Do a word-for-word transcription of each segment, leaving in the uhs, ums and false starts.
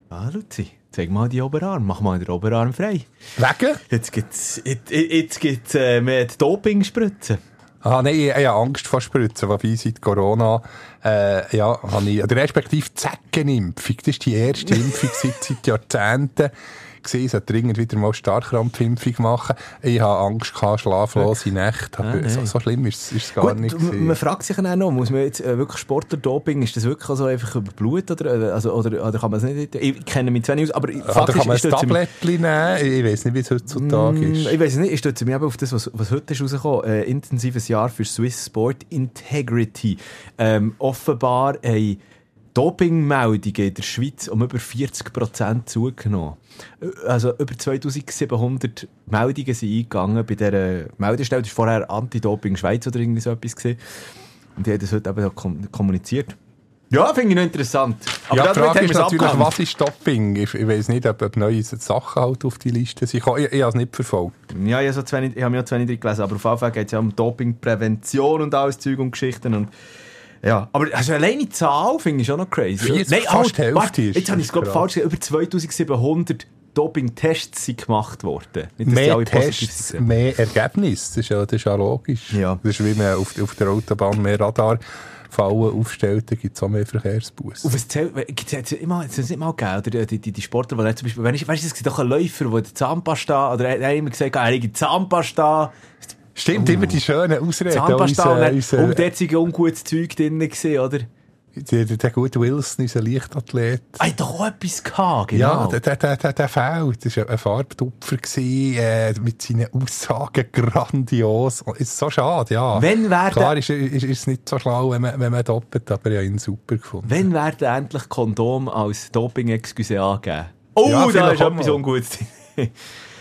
Ah, Luzi, zeig mal die Oberarm. Mach mal den Oberarm frei. Wegen? Jetzt gibt's, jetzt, jetzt gibt's äh, mehr Doping-Spritzen. Ah, nein, ich, ich habe Angst vor Spritzen, wobei seit Corona, äh, ja, habe ich, oder respektive Zeckenimpfung, das ist die erste Impfung seit, seit Jahrzehnten. Ich sollte dringend wieder mal Starrkrampfimpfung machen. Ich habe Angst gehabt, schlaflose Nächte. Ah, so, so schlimm ist es gar Gut, nicht gewesen. man fragt sich dann auch noch, muss man jetzt äh, wirklich Sportler-Doping, ist das wirklich also einfach über Blut oder, also, oder, oder kann man es nicht, ich kenne mich zwar nicht aus, aber faktisch... Oder kann man ein Tablettchen nehmen? Ich weiss nicht, wie es heutzutage mm, ist. Ich weiss nicht, ich stütze mich eben auf das, was, was heute ist rausgekommen. Äh, intensives Jahr für Swiss Sport Integrity. Ähm, offenbar haben Dopingmeldungen in der Schweiz um über vierzig Prozent zugenommen. Also über zweitausendsiebenhundert Meldungen sind eingegangen bei dieser Meldestelle. Das war vorher Anti-Doping Schweiz oder irgendwie so etwas gewesen. Und die haben das heute eben auch kommuniziert. Ja, finde ich noch interessant. Aber ja, die Frage ist natürlich, abgehangen. Was ist Doping? Ich, ich weiss nicht, ob, ob neue Sachen halt auf die Liste sind. Ich, ich, ich habe es nicht verfolgt. Ja, ich, so ich habe mir auch zu wenig drin gelesen, aber auf jeden Fall geht es ja um Dopingprävention und alles Zeug und Geschichten. Und ja, aber also alleine die Zahl finde ich schon noch crazy. vierzig, Nein, fast oh, Hälfte warte, ist. jetzt habe ich es gerade falsch gesagt. Über zweitausendsiebenhundert Doping-Tests sind gemacht worden. Nicht, mehr Tests, mehr Ergebnisse. Das ist ja, das ist ja logisch. Ja. Das ist wie man auf, auf der Autobahn mehr Radarfallen aufstellt, dann gibt es auch mehr Verkehrsbussen. Und was zählt, gibt es immer, es nicht mal gegeben, oder die, die, die Sportler, die zum Beispiel, wenn ich, weißt du, es gibt doch einen Läufer, der die Zahnpasta, oder er hat immer gesagt, er hat Zahnpasta. Stimmt, uh, immer die schönen Ausreden. Zahnpasta, unser, und unser, und dort war ungutes Zeug drin gewesen, oder? Der, der gute Wilson, unser Leichtathlet. Er hat doch auch etwas gehabt, genau. Ja, der, der, der, der fehlt. Das war ein Farbtupfer, äh, mit seinen Aussagen grandios. Ist so schade, ja. Wenn wär Klar ist, ist, ist es nicht so schlau, wenn man, wenn man doppelt, aber ich habe ihn super gefunden. Wenn werden endlich Kondom als Doping-Excuse angeben? Oh, ja, da ist etwas Ungutes drin.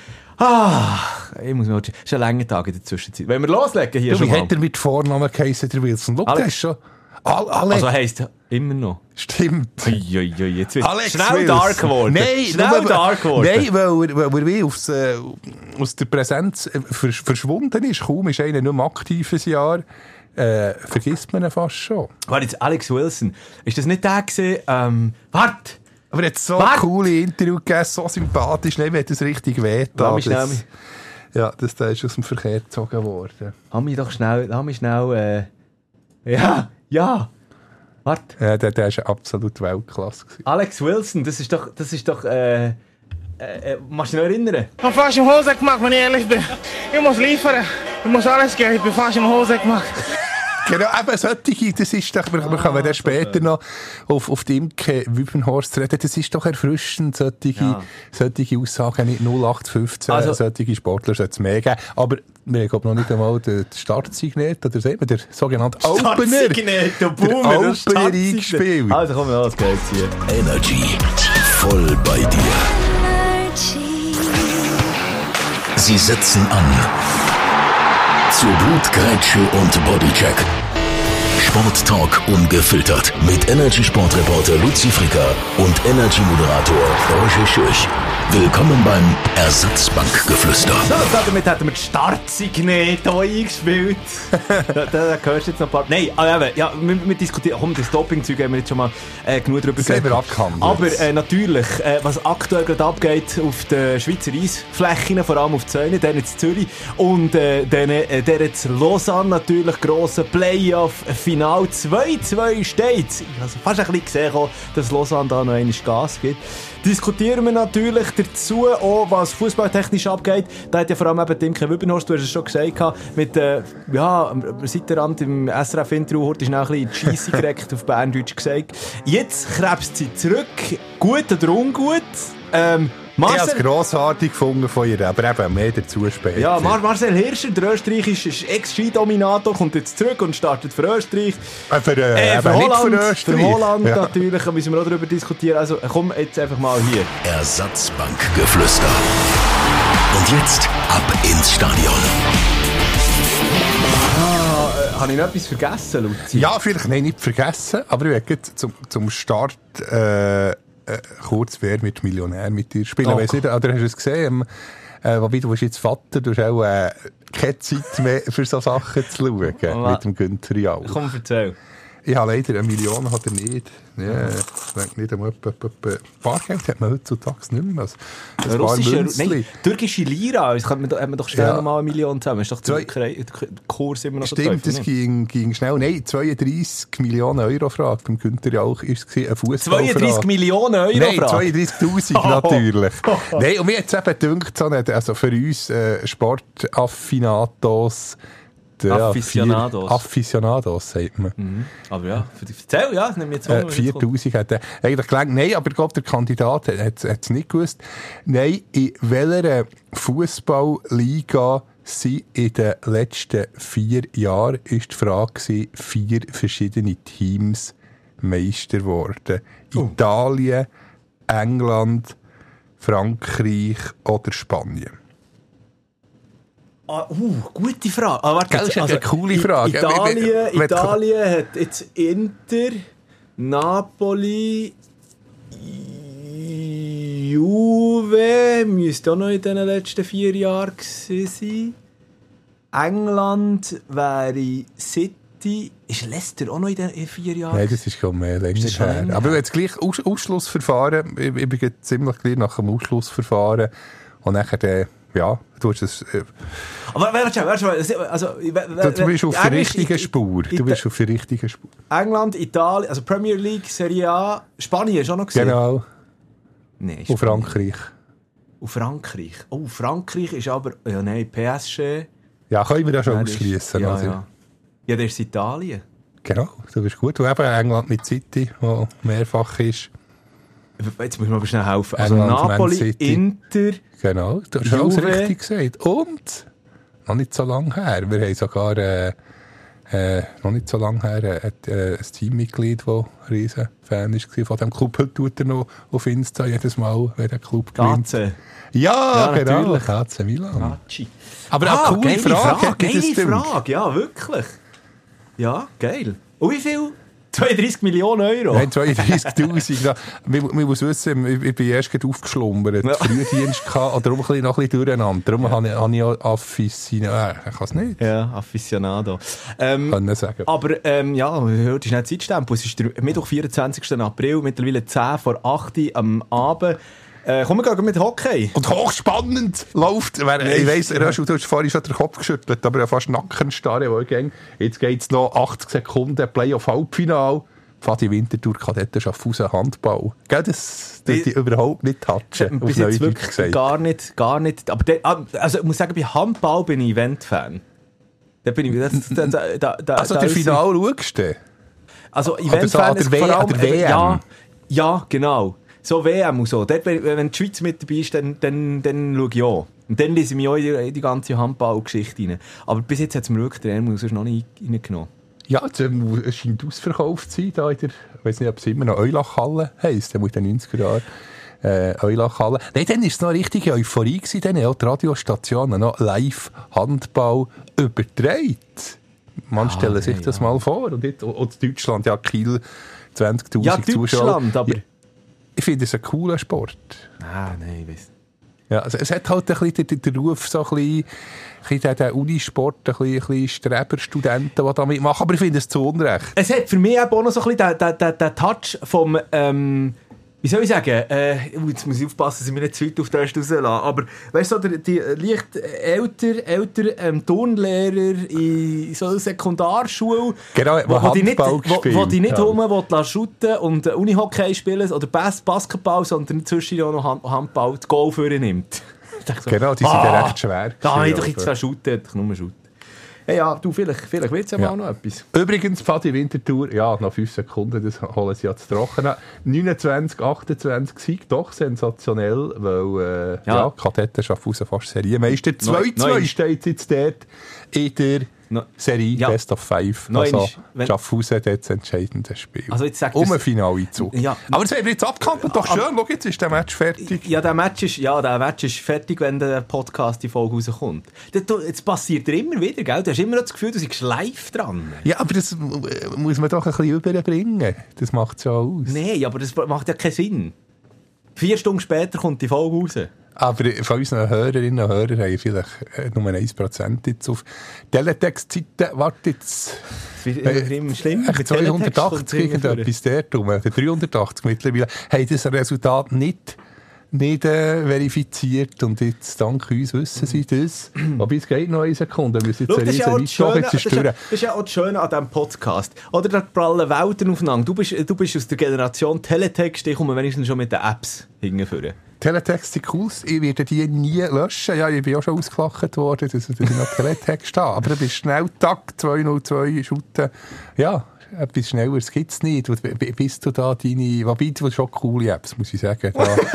Ah, ich muss mal... Es ist ein langer Tag in der Zwischenzeit. Wenn wir loslegen hier du, schon wie mal. hat er mit Vornamen geheißen, der Wilson? Schau, der ist schon... Al- Alex. Also heisst immer noch. Stimmt. Ui, ui, jetzt wird Alex schnell Wilson. dark geworden. Nein, schnell nur, dark geworden. Nein, weil, weil, weil er wie aufs, äh, aus der Präsenz äh, versch- verschwunden ist. Kaum ist einer nur im aktiven Jahr. Äh, vergisst man ihn fast schon. Warte, jetzt Alex Wilson. Ist das nicht der gewesen? Ähm, warte! Aber er hat so Wart. coole Interview gegeben, so sympathisch. Nein, wenn es richtig wehtat. Lass mich Das, schnell... ja, das, das ist aus dem Verkehr gezogen worden. Lass mich doch schnell... Lass mich schnell... Äh, ja, ja. Warte. Ja, der, der war absolut Weltklasse gewesen. Alex Wilson, das ist doch... Das ist doch... Äh, äh, machst du dich noch erinnern? Ich habe fast im Hose gemacht, wenn ich ehrlich bin. Ich muss liefern. Ich muss alles geben. Ich bin fast im Hose gemacht. Genau, eben solche, das ist doch, wir, wir kommen dann später noch auf, auf die Imke Wübenhorst reden, das ist doch erfrischend, solche, Ja. solche Aussagen, nicht null acht fünfzehn, Also, solche Sportler sollte es mehr geben, aber wir haben noch nicht einmal den Startsignet, oder sehen wir, der sogenannte Opener, Startsignet, der Boomer, der der Opener Startsignet. eingespielt. Also komm, los geht's hier. Energy voll bei dir. Sie setzen an zu Blutgrätsche und Bodycheck. Sporttalk ungefiltert mit Energy-Sportreporter Luzi Fricker und Energy-Moderator Roger Schürch. Willkommen beim Ersatzbankgeflüster. So, damit hätten wir die Startsignet hier eingespielt. da, da, da hörst du jetzt noch ein paar... Nein, ah, eben, ja, wir, wir diskutieren... Komm, das Doping-Zeug haben wir jetzt schon mal äh, genug drüber Das haben wir abgehandelt. Aber äh, natürlich, äh, was aktuell gerade abgeht auf den Schweizer Eisflächen, vor allem auf Zäune, dann in Zürich und äh, dann äh, der jetzt Lausanne natürlich, grosse Playoff-Final zwei zwei steht. Ich habe fast ein bisschen gesehen, dass Lausanne da noch einmal Gas gibt. Diskutieren wir natürlich dazu auch, was fußballtechnisch abgeht. Da hat ja vor allem eben Imke Wübenhorst, du hast es schon gesagt, mit äh, ja, am Seitenrand im S R F-Intro heute ist noch ein bisschen die Scheisse direkt auf Berndeutsch gesagt. Jetzt krebst sie zurück, gut oder ungut. Ähm, Ich habe Marcel, es grossartig gefunden von ihr, aber eben mehr dazu später. ja, Mar Marcel Hirscher, der österreichische Ex-Ski-Dominator, kommt jetzt zurück und startet für Österreich. Äh, für, äh, Äh, für, eben Holland, nicht für Österreich. für Holland Ja. natürlich, da müssen wir auch darüber diskutieren. Also komm jetzt einfach mal hier. Ersatzbankgeflüster. Und jetzt ab ins Stadion. Ah, habe ich noch etwas vergessen, Luzi? Ja, vielleicht nein, nicht vergessen, aber ich werde zum, zum Start äh, äh, kurz «Wer wird Millionär» mit dir spielen. Oh. Weiss nicht, oder hast du es gesehen? Äh, wobei, du bist jetzt Vater, du hast auch äh, keine Zeit mehr für so Sachen zu schauen Oh, mit dem Günther Jauch. Komm, erzähl. ich habe leider eine Million hat er nicht. Ja, ich denke nicht einmal, Bargeld hat man heutzutage nicht mehr. Also, ein russische, nein, türkische Lira, das hat man, hat man doch schnell Ja. noch mal eine Million zusammen. Ist doch der Zwei- Kurs immer noch Stimmt, so das ging, ging schnell. Nein, zweiunddreissig Millionen Euro Frage. Beim Günther Jauch war es eine Fußballfrage. zweiunddreissig Millionen Euro Nein, Frage. zweiunddreißigtausend Oh. natürlich. Nein, und mir hat es eben gedacht, so nicht, also für uns äh, Sportaffinatos, ja, Aficionados. Vier, Aficionados, sagt man. Mhm. Aber ja, für die erzähl, ja, das nimmt jetzt Äh, viertausend hat er eigentlich gelangt. Nein, aber ich glaube, der Kandidat hat es nicht gewusst. Nein, in welcher Fußballliga sind in den letzten vier Jahren, ist die Frage gewesen, vier verschiedene Teams Meister geworden. Oh. Italien, England, Frankreich oder Spanien. Ah, uh, gute Frage. Ah, warte, Gell, das ist eine coole I- Frage. Italien, Wenn- wenn- Italien hat jetzt Inter, Napoli, Juve, müsste auch noch in den letzten vier Jahren gewesen sein. England wäre City. Ist Leicester auch noch in den in vier Jahren? Nein, das ist schon mehr länger das schon her. länger Aber her? jetzt gleich Aus Ausschlussverfahren, ich, ich bin jetzt ziemlich gleich nach dem Ausschlussverfahren und nachher, äh, ja, du hast es, äh, Aber warte, warte, warte. Also, du, du bist auf der Englisch, richtigen It- Spur. Du It- bist auf der richtigen Spur. England, Italien, also Premier League, Serie A, Spanien ist auch noch gesehen. Genau. Nein, Und Frankreich. Und Frankreich. Oh, Frankreich ist aber... Ja, nein, P S G... Ja, können wir das schon Nein, das ist- ausschließen. Ja, also. ja. Ja, das ist Italien. Genau, du bist gut. Du eben England mit City, wo mehrfach ist. Jetzt muss ich mir aber schnell helfen. Also England, Man Napoli, City. Inter... Genau, du hast alles Juve. richtig gesagt. Und noch nicht so lange her. Wir haben sogar äh, äh, noch nicht so lange her äh, hat, äh, ein Teammitglied, das ein riesen Fan war von diesem Club. Heute tut er noch auf Insta jedes Mal, wenn der Club gewinnt. Gaze. Ja, Ja, genau. natürlich. A C Milan. Gaci. Aber Ah, eine coole geile Frage. Frage, hat mich das geile gedacht. Frage, ja, wirklich. Ja, geil. Und wie viel? zweiunddreißig Millionen Euro? Nein, zweiunddreißigtausend. Ja, man, man muss wissen, ich, ich bin erst gerade aufgeschlummert. Ja. Frühdienst gehabt, oder darum ein bisschen, noch ein bisschen durcheinander. Darum ja. habe ich, habe ich auch Affisine. Äh, ich kann es nicht Ja, Aficionado. Ähm, können sagen. aber ähm, ja, heute ist nicht Zeitstempel. Es ist der Mittwoch, vierundzwanzigsten April, mittlerweile zehn vor acht am Abend. Äh, kommen wir gehen mit Hockey. Und hochspannend läuft. Wer, Nein, ich weiss, ja. du hast vorhin schon den Kopf geschüttelt, aber ja fast Nackenstarre, wo ich ging. Jetzt geht es noch achtzig Sekunden, Playoff-Halbfinale. Fadi Winterthur, Kadetten Schaffhausen, Handball. Gell, das tut die überhaupt nicht touchen. Bis jetzt wirklich gar nicht, gar nicht. Aber de, also ich muss sagen, bei Handball bin ich Event-Fan. Da bin ich... Das, da, da, da, Also da der ist- Final schaust du? Also so Event-Fan an der ist W- vor allem... an der W M. Ja, ja, genau. So W M und so. Dort, wenn, wenn die Schweiz mit dabei ist, dann, dann, dann schaue ich auch. Und dann lese ich mich auch in die, in die ganze Handball-Geschichte rein. Aber bis jetzt hat es mir wirklich der Ärmel sonst noch nicht reingenommen. Ja, es ähm, es scheint ausverkauft zu sein, da in der, ich weiss nicht, ob es immer noch Eulachhalle heisst, der muss in den neunziger Jahren. Äh, Eulachhalle. Nein, dann war es noch eine richtige Euphorie gewesen, dann auch die Radiostationen noch live Handball übertragen. Man Ah, stelle sich nein, das ja. mal vor. Und, jetzt, und in Deutschland, ja, Kiel, zwanzigtausend Ja, Zuschauer. Deutschland, aber... Ja, ich finde es ein cooler Sport. Ah, nein, ich weiss. Ja, also es hat halt ein bisschen den, den Ruf, so ein bisschen, ein bisschen den, den Unisport, ein bisschen, ein bisschen Streberstudenten, die da mitmachen. Aber ich finde es zu Unrecht. Es hat für mich eben auch noch so ein bisschen den, den, den, den Touch vom, ähm, wie soll ich sagen, äh, jetzt muss ich aufpassen, dass ich mich nicht zu weit auf den Rest rauslasse, aber weißt du, so, der, die leicht älter, älter ähm, Turnlehrer in so einer Sekundarschule, Genau, wo, wo die nicht, Handball wo, wo gespielt, die nicht ja. rum shooten und äh, Unihockey spielen oder Bas Basketball, sondern zwischen auch noch Hand- Handball die Goal für nimmt. Ich dachte so, Genau, die sind ja recht schwer. Da habe ich doch gewesen, jetzt also. shooten, ich nur shooten. Ja, ja, du, vielleicht, vielleicht wird es ja Ja. mal noch etwas. Übrigens, Fadi Winterthur, ja, nach fünf Sekunden, das holen sie ja zu trocken. neunundzwanzig achtundzwanzig Sieg, doch sensationell, weil äh, ja. Ja. ja, Kadetten Schaffhausen fast Serienmeister. Neu- zwei zwei neu- steht jetzt dort in der No- Serie Ja. Best of Five. Neu- Also wenn- Schaffhausen hat das entscheidende Spiel. Also jetzt sag um das- ein Finaleinzug. Ja. Aber das haben wir jetzt abgehandelt, doch schön, schau, jetzt ist der Match fertig. Ja, der Match ist, ja, der Match ist fertig, wenn der Podcast die Folge rauskommt. Das, das passiert dir immer wieder, gell? Du hast immer noch das Gefühl, du bist live dran. Ja, aber das äh, muss man doch ein bisschen überbringen. Das macht es ja aus. Nein, aber das macht ja keinen Sinn. Vier Stunden später kommt die Folge raus. Aber von unseren Hörerinnen und Hörern haben vielleicht nur ein Prozent jetzt auf Teletext-Seiten. Warte jetzt. Das wird immer schlimm. zweihundertachtzig irgendetwas dort rum, oder dreihundertachtzig mittlerweile, haben das Resultat nicht, nicht äh, verifiziert. Und jetzt, dank uns, wissen sie das. Aber es geht noch eine Sekunde. Wir müssen jetzt Schau, das, ist ja jetzt Schöne, jetzt das, ist ja, das ist ja auch das Schöne an diesem Podcast. Oder da prallen Welten aufeinander. Du bist, du bist aus der Generation Teletext, ich komme wenigstens schon mit den Apps hingeführen. Teletext sind cool, ich werde die nie löschen. Ja, ich bin auch schon ausgelacht worden, dass ich noch Teletext habe. Aber du bist schnell, Tag zwei null zwei, Schutten. Ja, etwas Schnelleres gibt es nicht. Bist du da deine, wobei du schon coole Apps, muss ich sagen.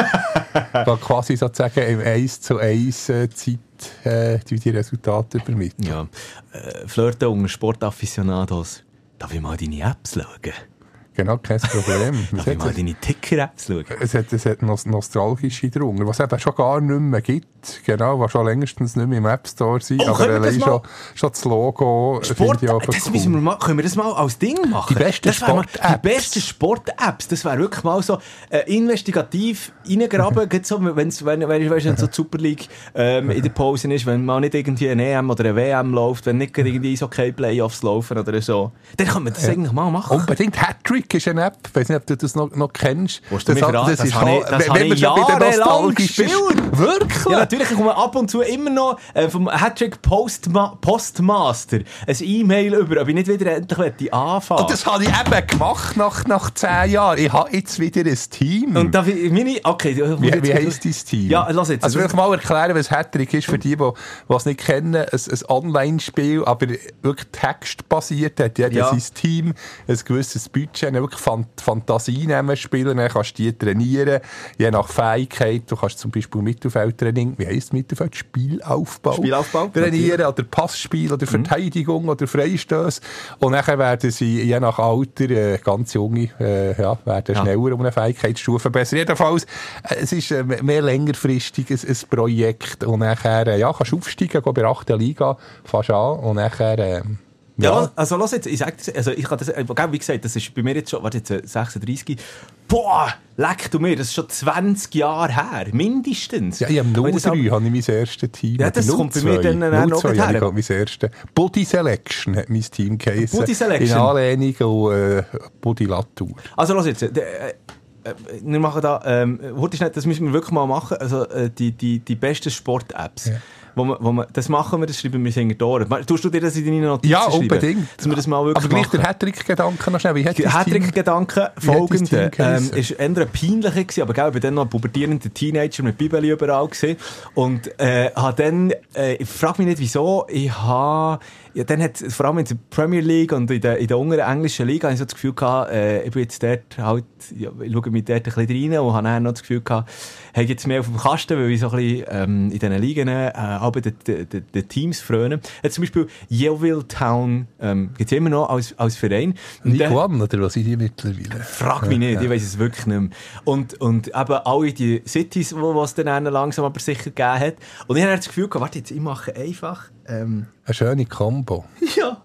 Da, da quasi sozusagen im eins zu eins äh, Zeit äh, die Resultate übermitteln. Ja, äh, Flirten unter Sportafficionados. Darf ich mal deine Apps schauen? Genau, kein Problem. Darf ich mal deine Ticker-Apps schauen? Es hat, es hat noch nostalgische drunter, was es schon gar nicht mehr gibt. Genau, was schon längstens nicht mehr im App Store sind. Oh, aber allein schon, schon das Logo Sport, ich auch das cool. müssen wir mal, können wir das mal als Ding machen? Die besten Sport-Apps. Die besten Sport-Apps. Das wäre wirklich mal so äh, investigativ reingraben. so, wenn's, wenn wenn, wenn so die Super League ähm, in der Pause ist, wenn mal nicht irgendwie eine E M oder eine W M läuft, wenn nicht irgendwie so okay Playoffs laufen oder so. Dann können wir das ja. eigentlich mal machen. Unbedingt. Hattrick ist eine App. Ich weiß nicht, ob du das noch, noch kennst. Das, das, das, das ist habe ich, das wenn wir schon bei der nostalgischen gespielt. Wirklich? Ja, natürlich. Ich komme ab und zu immer noch äh, vom Hattrick Postma- Postmaster ein E-Mail über, ob ich nicht wieder endlich anfangen Und das habe ich eben gemacht nach, nach zehn Jahren. Ich habe jetzt wieder ein Team. Und darf ich, meine, okay. Wie, wie heisst dein Team? Ja, lass jetzt. Also will ich mal erklären, was Hattrick ist für die, die es nicht kennen. Ein, ein Online-Spiel, aber wirklich textbasiert. Hat jeder ja. sein Team, ein gewisses Budget, wirklich Fantasie nehmen, spielen, dann kannst du die trainieren, je nach Fähigkeit. Du kannst zum Beispiel Mittelfeldtraining, wie heisst Mittelfeld? Spielaufbau. Spielaufbau. Trainieren, natürlich. Oder Passspiel, oder Verteidigung, mhm. oder Freistöße. Und dann werden sie, je nach Alter, äh, ganz junge, äh, ja, werden ja. schneller um eine Fähigkeitsstufe besser. Jedenfalls, äh, es ist äh, mehr längerfristig ein, ein Projekt. Und nachher, äh, ja, kannst du aufsteigen, geh bei der achten Liga, fast an, und nachher, äh, Ja, ja, also lass jetzt, ich sag das, also ich kann das, wie gesagt, das ist bei mir jetzt schon, warte jetzt, sechsunddreissig, boah, leck du mir, das ist schon zwanzig Jahre her, mindestens. Ja, ich habe null drei, habe ich mein erstes Team. Ja, das kommt bei mir dann noch her. Ich habe mein erstes. Body Selection hat mein Team geheißen. Body Selection? In Anlehnung an äh, Body Latour. Also lass jetzt, äh, äh, wir machen da, ähm, das müssen wir wirklich mal machen, also äh, die, die, die besten Sport-Apps. Ja. Wo man, wo man, das machen wir, das schreiben wir hinter die Ohren. Tust du dir das in deine Notizen Ja, schreiben? unbedingt. Dass wir das mal wirklich aber gleich machen. Der Hattrick-Gedanke noch schnell. Wie hat der Hattrick-Gedanke folgende. Ähm, ist eher ein peinlicher gewesen, aber gell, ich war dann noch ein pubertierender Teenager mit Bibeli überall gewesen. Und, äh, hab dann, äh, ich frag mich nicht wieso, ich habe, ja, dann hat, vor allem in der Premier League und in der, in der unteren englischen Liga, habe ich so das Gefühl gehabt, äh, ich bin jetzt dort halt, ja, ich schaue mich dort ein bisschen rein und habe dann noch das Gefühl gehabt, habe jetzt mehr auf dem Kasten, weil ich so ein bisschen, ähm, in diesen Ligen, äh, aber die, die, die, die Teams frönen. Jetzt zum Beispiel Yeovil Town, ähm, gibt's immer noch als, als Verein. League One, oder was sind die mittlerweile? Frag mich nicht, ja. Ich weiss es wirklich nicht mehr. Und, und eben alle die Cities, wo es dann langsam aber sicher gegeben hat. Und ich habe das Gefühl gehabt, warte jetzt, ich mache einfach, ähm, eine schöne Kombo. Ja.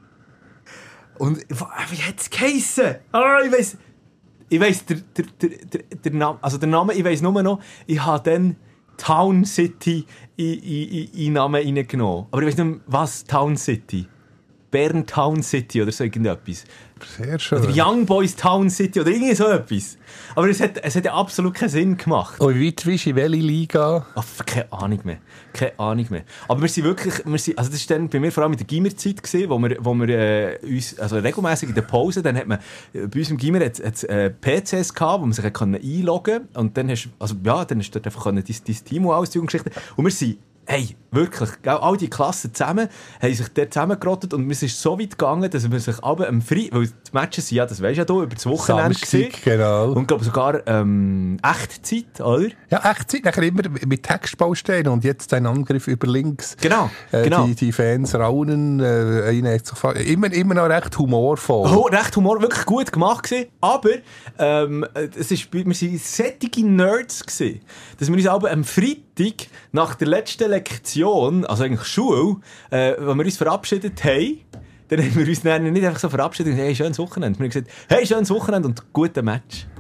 Und wie hat es geheissen? Ah, ich weiss, ich weiss, der, der, der, der, der Name, also der Name, ich weiss nur noch, ich habe dann Town City in, in, in, in Namen reingenommen. Aber ich weiss nicht mehr, was Town City? Bern Town City oder so irgendetwas. Sehr schön. Oder Young Boys Town City oder irgendwie so etwas. Aber es hat, es hat ja absolut keinen Sinn gemacht. Und wie weit bist du in welche Liga? Ach, keine Ahnung mehr. Keine Ahnung mehr. Aber wir sind wirklich, wir sind, also das war dann bei mir vor allem in der Gimmerzeit gewesen, wo wir, wo wir äh, uns, also regelmässig in der Pause, dann hat man, äh, bei uns im Gimmer hat es äh, P Cs gehabt, wo man sich einloggen konnte. Und dann hast, also ja, dann hast du dort einfach dein, dein Team ausziehen und Geschichten. Und wir sind, hey, wirklich, all die Klassen zusammen haben sich dort zusammengerottet und es ist so weit gegangen, dass wir sich aber am Freitag, weil die Matches sind ja, das weisst ja du, über das Wochenende gesehen. Genau. Und glaube sogar ähm, Echtzeit, oder? Ja, Echtzeit, nachher immer mit Textbausteinen und jetzt ein Angriff über links. Genau, äh, genau. Die, die Fans raunen, äh, einer hat sich immer, immer noch recht humorvoll. Oh, recht humor, wirklich gut gemacht gewesen, aber ähm, es ist, wir waren sättige Nerds gewesen, dass wir uns aber am Freitag nach der letzten Lektion, also eigentlich Schule, äh, wenn wir uns verabschiedet haben, dann haben wir uns dann nicht einfach so verabschiedet und gesagt, hey, schönes Wochenende. Wir haben gesagt, hey, schönes Wochenende und guten Match.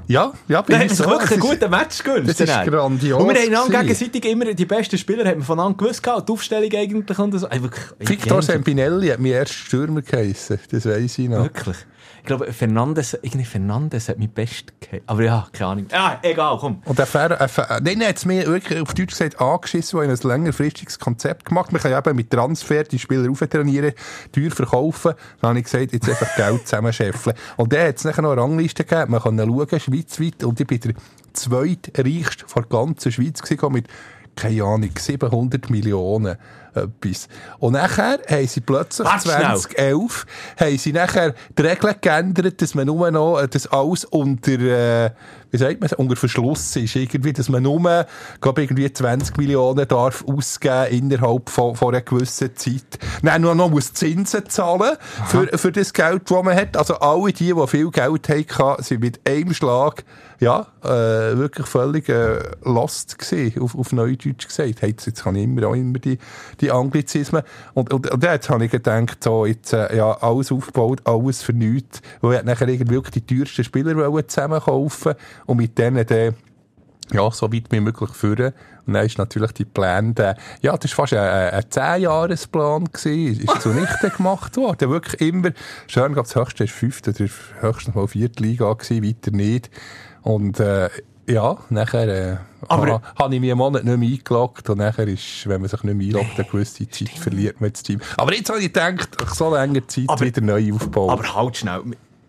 Ja, ja, bin Da ich haben wir so. wirklich einen Das ist- guten Match gewünscht. Das ist grandios Und wir haben dann gewesen. gegenseitig immer die besten Spieler haben wir voneinander gewusst gehabt, die Aufstellung eigentlich und so. Ey, wirklich, Victor ey, Sempinelli hat mein erster Stürmer geheissen. Das weiss ich noch. Wirklich. Ich glaube, Fernandes, irgendwie Fernandes hat mein Best gehabt. Aber ja, keine Ahnung. Ah, egal, komm. Und der Fer, äh, Fer, nein, er hat es mir wirklich auf Deutsch gesagt angeschissen, weil er ein längerfristiges Konzept gemacht. Man kann ja eben mit Transfer die Spieler auftrainieren, teuer verkaufen. Dann habe ich gesagt, jetzt einfach Geld zusammenscheffeln. Und dann hat es nachher noch eine Rangliste gegeben. Man kann schauen, schweizweit. Und ich bin der zweitreichste der ganzen Schweiz gewesen, mit, keine Ahnung, siebenhundert Millionen. Etwas. Und nachher haben sie plötzlich Warte zwanzig elf haben sie nachher die Regeln geändert, dass man nur noch, dass alles unter, äh, wie sagt man, unter Verschluss ist. Irgendwie, dass man nur, glaub, irgendwie zwanzig Millionen darf ausgeben innerhalb von, von einer gewissen Zeit. Nein, nur noch muss Zinsen zahlen für, für das Geld, das man hat. Also alle die, die viel Geld hatten, sind mit einem Schlag, ja, äh, wirklich völlig äh, lost gewesen, auf, auf Neudeutsch gesagt. Hey, jetzt, jetzt kann ich immer auch immer die, die Anglizismen. Und, und, und jetzt habe ich gedacht, so, jetzt, äh, ja, alles aufgebaut, alles für nichts. Weil ich nachher irgendwie wirklich die teuersten Spieler zusammen kaufen und mit denen dann, ja, so weit wie möglich führen. Und dann ist natürlich die Plan, der, ja, das war fast ein, ein zehn-Jahres-Plan gewesen, ist zunichte gemacht worden. Wirklich immer, schön, das höchste ist fünfte oder höchstens mal vierte Liga gewesen, weiter nicht. Und, äh, ja, nachher, äh, Aber- ha, habe ich mich einen Monat nicht mehr eingeloggt und nachher ist, wenn man sich nicht mehr einloggt, eine gewisse Zeit verliert man das Team. Aber jetzt habe ich gedacht, nach so langer Zeit Aber- wieder neu aufbauen. Aber halt schnell.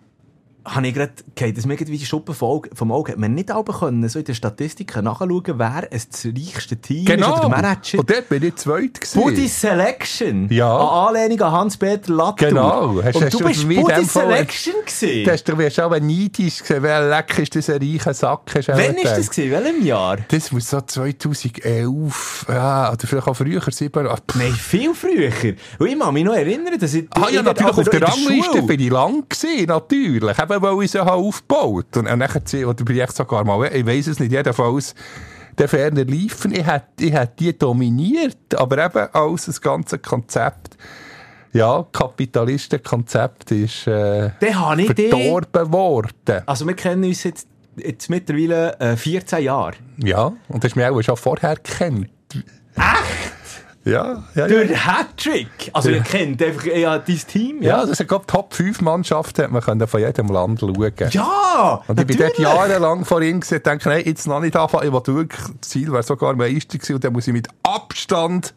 Habe ich gerade gesagt, dass mir irgendwie die Schuppen vom Auge, vom Auge hat man nicht alle können, so in den Statistiken nachschauen, wer es das reichste Team genau. ist oder der Manager. Und dort bin ich zweit gewesen. Buddy Selection. Ja. An Anlehnung an Hans-Peter Latour. Genau. Hast- Und hast du du bist für mich in Buddy dem Fall- Selection gewesen. Du hast doch wirst auch neidisch gesehen, wer leck ist das ein reicher Sack. Hast du auch Wann ist gedacht. das gewesen? In welchem Jahr? Das muss so zweitausendelf, ja, oder vielleicht auch früher, sieben. Ah, pff. Nein, viel früher. Und ich kann mich noch erinnern, dass ich... Ah ja, ich- natürlich, aber auf der in Rangliste Schule- bin ich lang gewesen, natürlich. Eben, weil ich sie habe aufgebaut. Und dann sie, oder bin ich echt sogar mal, ich weiss es nicht, jedenfalls, der ferner liefen, ich hätte ich hätt die dominiert, aber eben als das ganze Konzept, ja, Kapitalistenkonzept ist äh, Dann habe ich dich... verdorben worden. Also wir kennen uns jetzt, jetzt mittlerweile äh, vierzehn Jahre. Ja, und das hast du mich auch schon vorher gekannt. Echt? Ja, ja, ja. Durch den Hattrick. Also ihr kennt einfach ja, dein Team. Ja, das sind, glaube ich, Top fünf Mannschaften, hat man können von jedem Land schauen. Ja, Und ich bin dort natürlich. jahrelang vor ihm gesehen, denke, nein, jetzt noch nicht anfangen. Ich wollte wirklich, das Ziel wäre sogar Meister gewesen, und dann muss ich mit Abstand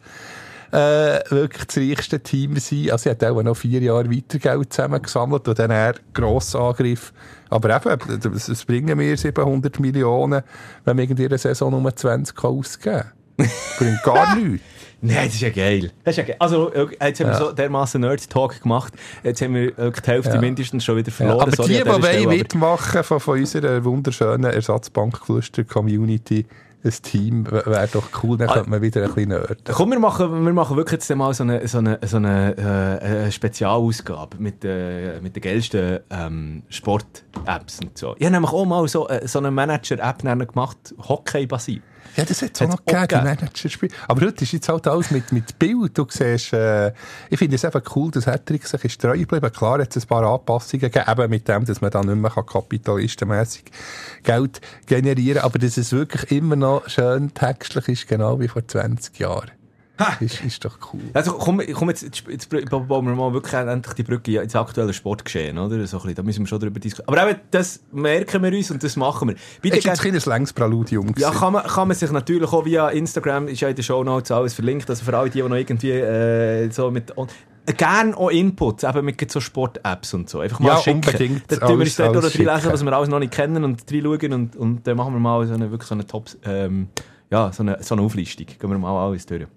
äh, wirklich das reichste Team sein. Also, ich hatte auch noch vier Jahre weiter Geld zusammengesammelt und dann eher grosser Angriff. Aber eben, das, das bringen mir siebenhundert Millionen, wenn man irgendwie in einer Saison nur zwanzig ausgeben kann. Bringt gar nichts. Nein, das ist ja geil. Das ist ja geil. Also, jetzt haben wir Ja. so dermassen Nerd-Talk gemacht. Jetzt haben wir äh, die Hälfte Ja. mindestens schon wieder Ja, verloren. aber Sorry die, die an dieser Stelle, wollen aber- mitmachen von, von unserer wunderschönen Ersatzbankgeflüster-Community, ein Team, wäre doch cool, dann Ah. könnte man wieder ein bisschen nerden. Komm, wir machen, wir machen wirklich jetzt mal so eine, so eine, so eine, äh, eine Spezialausgabe mit, äh, mit den geilsten ähm, Sport-Apps und so. Ich habe nämlich auch mal so, äh, so eine Manager-App gemacht, Hockey-basiert. Ja, das hat es auch Hat's noch gegeben, auch die gegeben. Managerspiel. Aber heute ist jetzt halt alles mit, mit Bild. Du siehst, äh, ich finde es eben cool, dass Hattrick sich ist treu geblieben. Klar hat es ein paar Anpassungen gegeben, eben mit dem, dass man dann nicht mehr kapitalistenmässig Geld generieren kann. Aber dass es wirklich immer noch schön textlich ist, genau wie vor zwanzig Jahren. Ha! Ist, ist doch cool. Also komm, komm jetzt, jetzt, jetzt bauen wir mal wirklich endlich die Brücke ins aktuelle Sportgeschehen, oder? So ein bisschen, da müssen wir schon darüber diskutieren. Aber eben, das merken wir uns und das machen wir. Bitte Es ist jetzt gern- ein längs Präludium ja, gewesen. kann man, kann man sich natürlich auch via Instagram, ist ja in den Shownotes alles verlinkt, also für alle die, die noch irgendwie äh, so mit... Und, äh, gerne auch Inputs, eben mit so Sport-Apps und so. Einfach mal Ja, schicken. unbedingt. Dann tun wir uns Alles- dort alles oder reinlesen, schicken. was wir alles noch nicht kennen und reinschauen und, und dann machen wir mal so eine, wirklich so eine Top... Ähm, ja, so eine, so eine Auflistung. Gehen wir mal alles durch.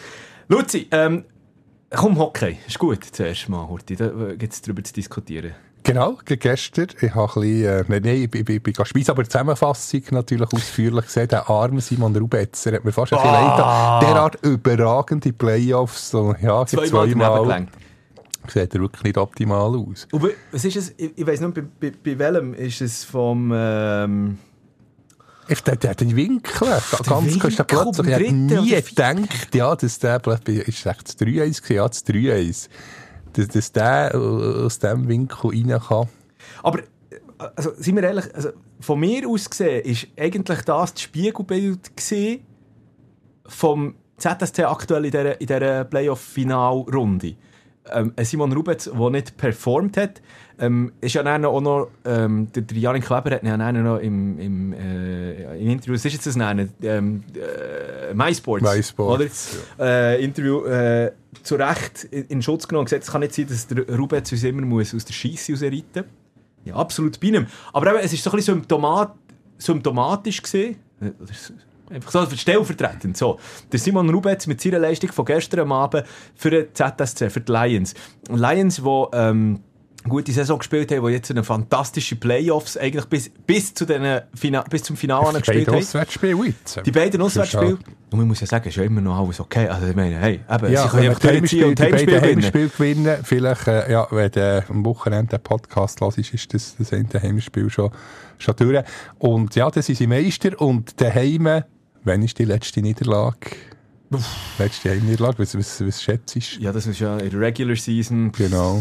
Luzi, ähm, komm, Hockey. Ist gut, zuerst mal, Horti. Da gibt es darüber zu diskutieren. Genau, ge- gestern. Ich habe ein bisschen, äh, nein, nein, ich bin, bin, bin speisen, aber die Zusammenfassung natürlich ausführlich gesehen. Der arme Simon Rubetzer hat mir fast ein bisschen Ah. leid. Derart überragende Playoffs, so, ja, Zweimal zweimal. daneben gelenkt. Sieht er wirklich nicht optimal aus. Und was ist es? Ich, ich weiss nicht, bei, bei, bei welchem ist es vom... Ähm, Ich, der, der, der Winkel, ganz Winkel ist der plötzlich, ich beim hätte dritten nie oder gedacht, ja, dass der, plötzlich- ist echt das drei eins gewesen, ja, das drei eins, dass, dass der aus diesem Winkel rein kann. aber also, seien wir ehrlich, also, von mir aus gesehen, ist eigentlich das das Spiegelbild gewesen vom Z S C aktuell in dieser, in dieser Playoff-Finalrunde. Ähm, Simon Rubetz, der nicht performt hat, ähm, ist ja dann auch noch, ähm, der, der Janik Kleber hat ja dann noch im, im, äh, im Interview, was ist jetzt das nennen? Ähm, äh, MySports, MySports, oder? Ja. Äh, Interview äh, zu Recht in, in Schutz genommen und gesagt, es kann nicht sein, dass der Rubetz uns immer muss aus der Scheisse rausreiten muss. Ja, absolut bei ihm. Aber eben, es war so ein bisschen symptomat, symptomatisch gewesen. Einfach so stellvertretend. So. Der Simon Rubetz mit seiner Leistung von gestern am Abend für den Z S C, für die Lions. Lions, die ähm, eine gute Saison gespielt haben, die jetzt eine fantastische Playoffs eigentlich bis, bis, zu den Fina- bis zum Finale gespielt haben. Die beiden Auswärtsspiele jetzt. Die beiden Auswärtsspiele. Und man muss ja sagen, ist ja immer noch alles okay. Also ich meine, hey, eben, ja, sie können einfach durchziehen und die Heimspiel beiden gewinnen. Heimspiel gewinnen. Vielleicht, äh, ja, wenn du am Wochenende den Podcast hörst, ist das, das Ende Heimspiel schon, schon durch. Und ja, das sind sie Meister. Und daheim, wann ist die letzte Niederlage? Uff. Letzte Heimniederlage, was, was, was schätzt du? Ja, das ist ja in der Regular Season. Genau.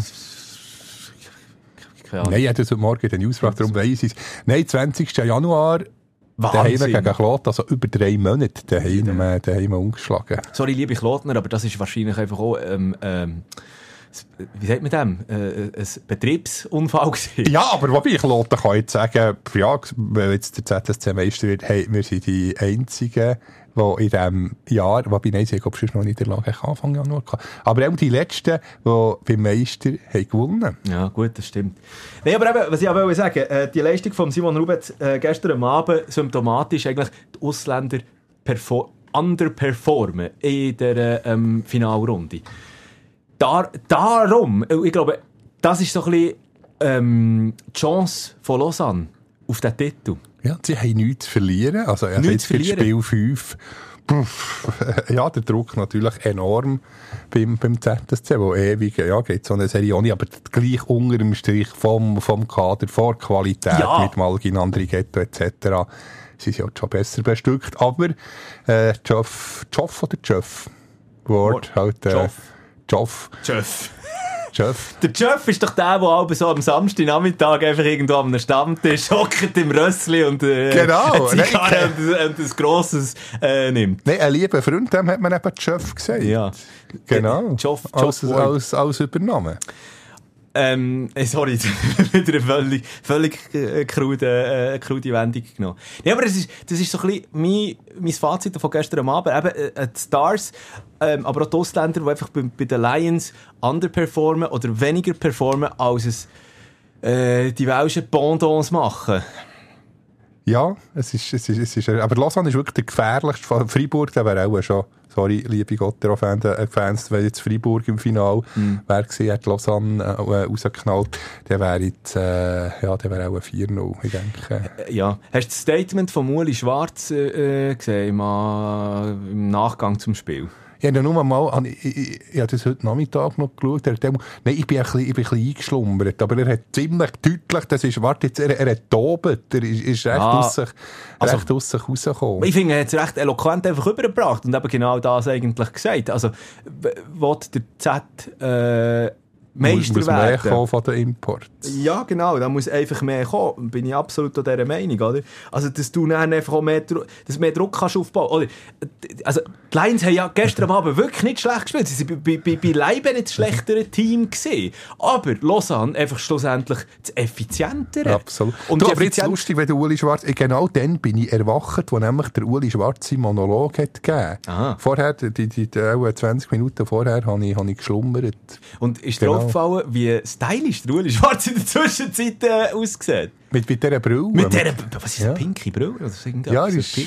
Nein, ich hatte heute Morgen den Newsfrage, darum weiss ich es. Nein, zwanzigsten Januar, daheim gegen Kloten, also über drei Monate daheim, ja. daheim umgeschlagen. Sorry, liebe Klotner, aber das ist wahrscheinlich einfach auch, ähm, ähm, wie sagt man dem? Äh, ein Betriebsunfall gewesen. Ja, aber wobei Kloten kann jetzt sagen, ja, wenn jetzt der Z S C Meister wird, hey, wir sind die Einzigen, die in diesem Jahr, wobei nein, ich glaube, es noch nicht in der Lage, Anfang Januar gehabt. Aber auch die Letzten, die beim Meister haben gewonnen. Ja, gut, das stimmt. Nein, aber eben, was ich auch wollte sagen, äh, die Leistung von Simon Rubetz äh, gestern am Abend, symptomatisch eigentlich, die Ausländer perfor- underperformen in der ähm, Finalrunde. Dar- darum, ich glaube, das ist so ein bisschen ähm, die Chance von Lausanne auf den Titel. Ja, sie haben nichts zu verlieren. Also, also jetzt für Spiel fünf. Ja, der Druck natürlich enorm beim, beim Z S C, wo ewig, ja, geht so eine Serie ohne, aber gleich unter dem Strich vom, vom Kader, vor Qualität, ja. Mit Malgin, Andrighetto et cetera. Sie sind ja schon besser bestückt, aber, äh, Joff, Joff oder Joff? Wort, halt, äh, Joff. Joff. Joff. Jeff. Der Jeff ist doch der, der so am Samstagnachmittag einfach irgendwo an einem Stammtisch hockt im Rössli und äh, genau. eine Zigarre und, und ein grosses äh, nimmt. Nein, ein lieber Freund, dem hat man eben Jeff gesagt. Ja. Genau. Jeff, Jeff als, als, als übernommen. Ähm, sorry, wieder eine völlig, völlig äh, krude, äh, krude Wendung genommen. Ja, aber das ist, das ist so ein bisschen mein, mein Fazit von gestern Abend. Eben, äh, die Stars, ähm, aber auch die Ausländer, die einfach bei, bei den Lions underperformen oder weniger performen, als es äh, die welschen Pendants machen. Ja, es ist, es ist, es ist, aber Lausanne ist wirklich der gefährlichste Fall. Freiburg, der wäre auch schon, sorry, liebe Gotteron-Fans, wenn jetzt Freiburg im Finale mm. wäre gewesen, hat Lausanne äh, rausgeknallt, der wäre jetzt, äh, ja, der wäre auch ein vier null, ich denke. Äh, ja. Hast du das Statement von Uli Schwarz äh, gesehen im, äh, im Nachgang zum Spiel? Ich habe nur mal, ich, ich, ich habe das heute Nachmittag noch geschaut, er hat, nein, ich bin ein bisschen, ich bin ein bisschen eingeschlummert, aber er hat ziemlich deutlich, das ist, warte jetzt, er, er hat tobet, er ist, ist recht ah, aus sich, also, recht aus sich rausgekommen. Ich finde, er hat es recht eloquent einfach übergebracht und eben genau das eigentlich gesagt. Also, will der Z, äh, Meister muss werden. Mehr kommen von den Imports. Ja, genau, da muss einfach mehr kommen. Bin ich absolut an dieser Meinung, oder? Also, dass du dann einfach auch mehr, dass mehr Druck kannst aufbauen. Oder, also, die Lions haben ja gestern Abend wirklich nicht schlecht gespielt. Sie waren bei, bei, bei Leiben nicht das schlechtere Team gewesen. Aber Lausanne einfach schlussendlich das effizientere. Absolut. Und du, aber jetzt lustig, wenn der Uli Schwarz, genau dann bin ich erwacht, wo nämlich der Uli Schwarz seinen Monolog hat gegeben. Aha. Vorher, die, die, die zwanzig Minuten vorher, habe ich, habe ich geschlummert. Und ist dir genau aufgefallen, wie stylisch der Ueli Schwarz in der Zwischenzeit äh, aussieht? Mit, mit dieser Brille? Mit dieser, was ist das, ja. Pinke Brille? Oder ja, das ist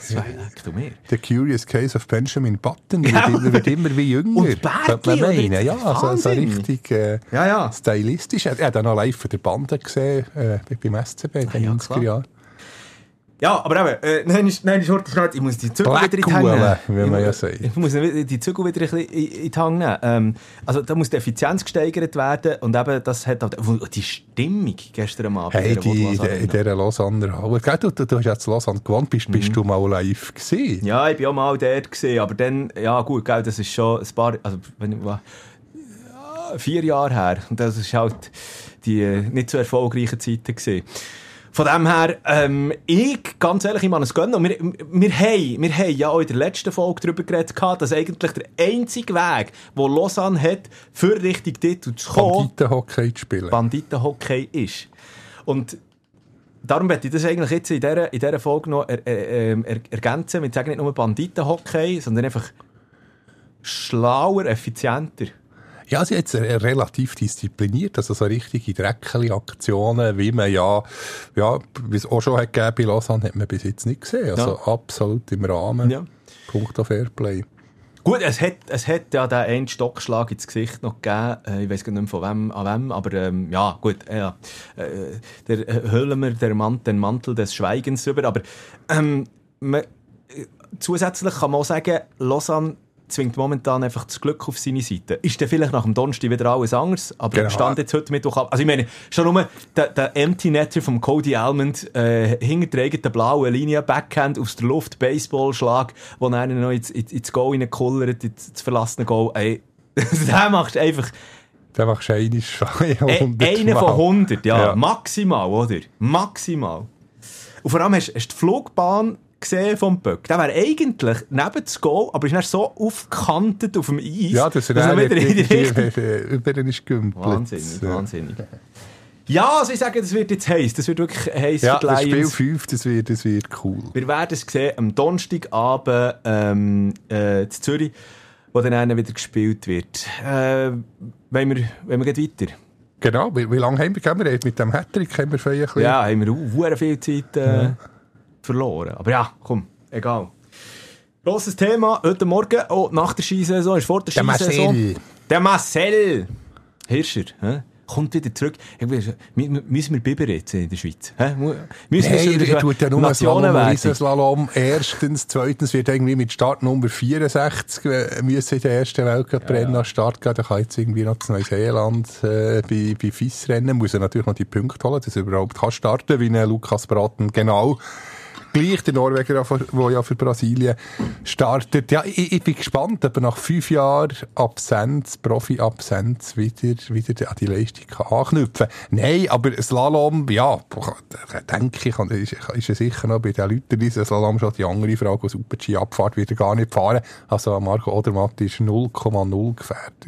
der Curious Case of Benjamin Button. Er ja. wird, wird immer wie jünger. Und Bärtli, man meinen. Ja, also, so richtig äh, ja, ja. stylistisch. Er hat auch noch live von der Bande gesehen, äh, beim S C B in den ja, neunziger Jahren. Ja, aber eben, äh, nein, ist, nein, ist ich muss die Zügel wieder in die Hand nehmen. Wie man ja sagt. Ich muss die Zügel wieder ein bisschen in, in die Hand nehmen. Ähm, also da muss die Effizienz gesteigert werden und eben, das hat halt, die Stimmung gestern am Abend. Hey, die, in, in dieser Lausanne Halle. Du, du, du hast jetzt Lausanne gewonnen, bist, bist mhm. du mal live gewesen? Ja, ich bin auch mal dort gewesen, aber dann, ja gut, gell, das ist schon ein paar, also wenn ich, ja, vier Jahre her. Und das ist halt die nicht so erfolgreichen Zeiten gewesen. Von dem her, ähm, ich, ganz ehrlich, ich muss es gönnen. Und wir, wir, haben, wir haben ja auch in der letzten Folge darüber geredet, dass eigentlich der einzige Weg, den Lausanne hat, für richtig Titel zu kommen, Banditenhockey zu spielen. Banditenhockey ist. Und darum möchte ich das eigentlich jetzt in dieser, in dieser Folge noch er, er, er, ergänzen. Wir sagen nicht nur Banditenhockey, sondern einfach schlauer, effizienter. Ja, sie hat relativ diszipliniert, also so richtige Dreckeli-Aktionen, wie man ja, ja, wie es auch schon hat gegeben bei Lausanne, hat man bis jetzt nicht gesehen. Also ja. Absolut im Rahmen. Ja. Punkt auf Fairplay. Gut, es hat, es hat ja den einen Stockschlag ins Gesicht noch gegeben. Ich weiss gar nicht mehr von wem an wem, aber ähm, ja, gut, ja. Äh, der äh, hüllen wir der Mant- den Mantel des Schweigens über. Aber ähm, man, zusätzlich kann man auch sagen, Lausanne zwingt momentan einfach das Glück auf seine Seite. Ist dann vielleicht nach dem Donnerstag wieder alles anders, aber genau. Stand jetzt heute Mittwoch ab. Also ich meine, schon nur der, der Empty Netter vom Cody Almond äh, hinter der eigenen blauen Linie, Backhand aus der Luft, Baseballschlag, wo er noch ins, ins, ins Goal reinkullert, ins verlassene Goal. Ey, der macht einfach... Der macht wahrscheinlich hundert Einer von hundert, ja, ja. Maximal, oder? Maximal. Und vor allem hast du die Flugbahn gesehen vom Böck. Der wäre eigentlich neben das Goal, aber ist nicht so aufgekantet auf dem Eis. Ja, das ist er wieder in die Richtung. Über den ist gümpelt. Wahnsinnig, wahnsinnig. Ja, also ich sage, das wird jetzt heiß. Das wird wirklich heiß ja, für die Lions. Ja, das Spiel fünf, das wird, das wird cool. Wir werden es sehen am Donnerstagabend ähm, äh, in Zürich, wo dann einer wieder gespielt wird. Äh, wenn wir, wenn wir gehen weiter. Genau, wie, wie lange haben wir, wir mit dem Hattrick haben wir für ein bisschen... Ja, haben wir auch viel Zeit äh, ja. verloren. Aber ja, komm, egal. Grosses Thema heute Morgen, oh, nach der Skisaison, ist vor der, der Skisaison. Marcel. Der Marcel Hirscher, hä? Kommt wieder zurück. Müssen wir Biber jetzt in der Schweiz? Hä? Müssen hey, wir er tut ja nur Slalom, Slalom. Erstens, zweitens wird irgendwie mit Startnummer vierundsechzig müssen in den ersten Weltcup-Rennen ja. an Start gehen. Da kann jetzt irgendwie noch zu Neuseeland äh, bei, bei F I S-Rennen, muss er natürlich noch die Punkte holen, dass er überhaupt kann starten, wie ein Lukas Braten genau. Gleich der Norweger, der ja für Brasilien startet. Ja, ich, ich bin gespannt, ob er nach fünf Jahren Absenz, Profi-Absenz wieder, wieder an die Leistung kann anknüpfen kann. Nein, aber Slalom, ja, denke ich, ist, ist er sicher noch bei den Leuten, die Slalom schon die andere Frage, die Super-G-Abfahrt wieder gar nicht fahren. Also Marco Odermatt ist null Komma null gefährdet.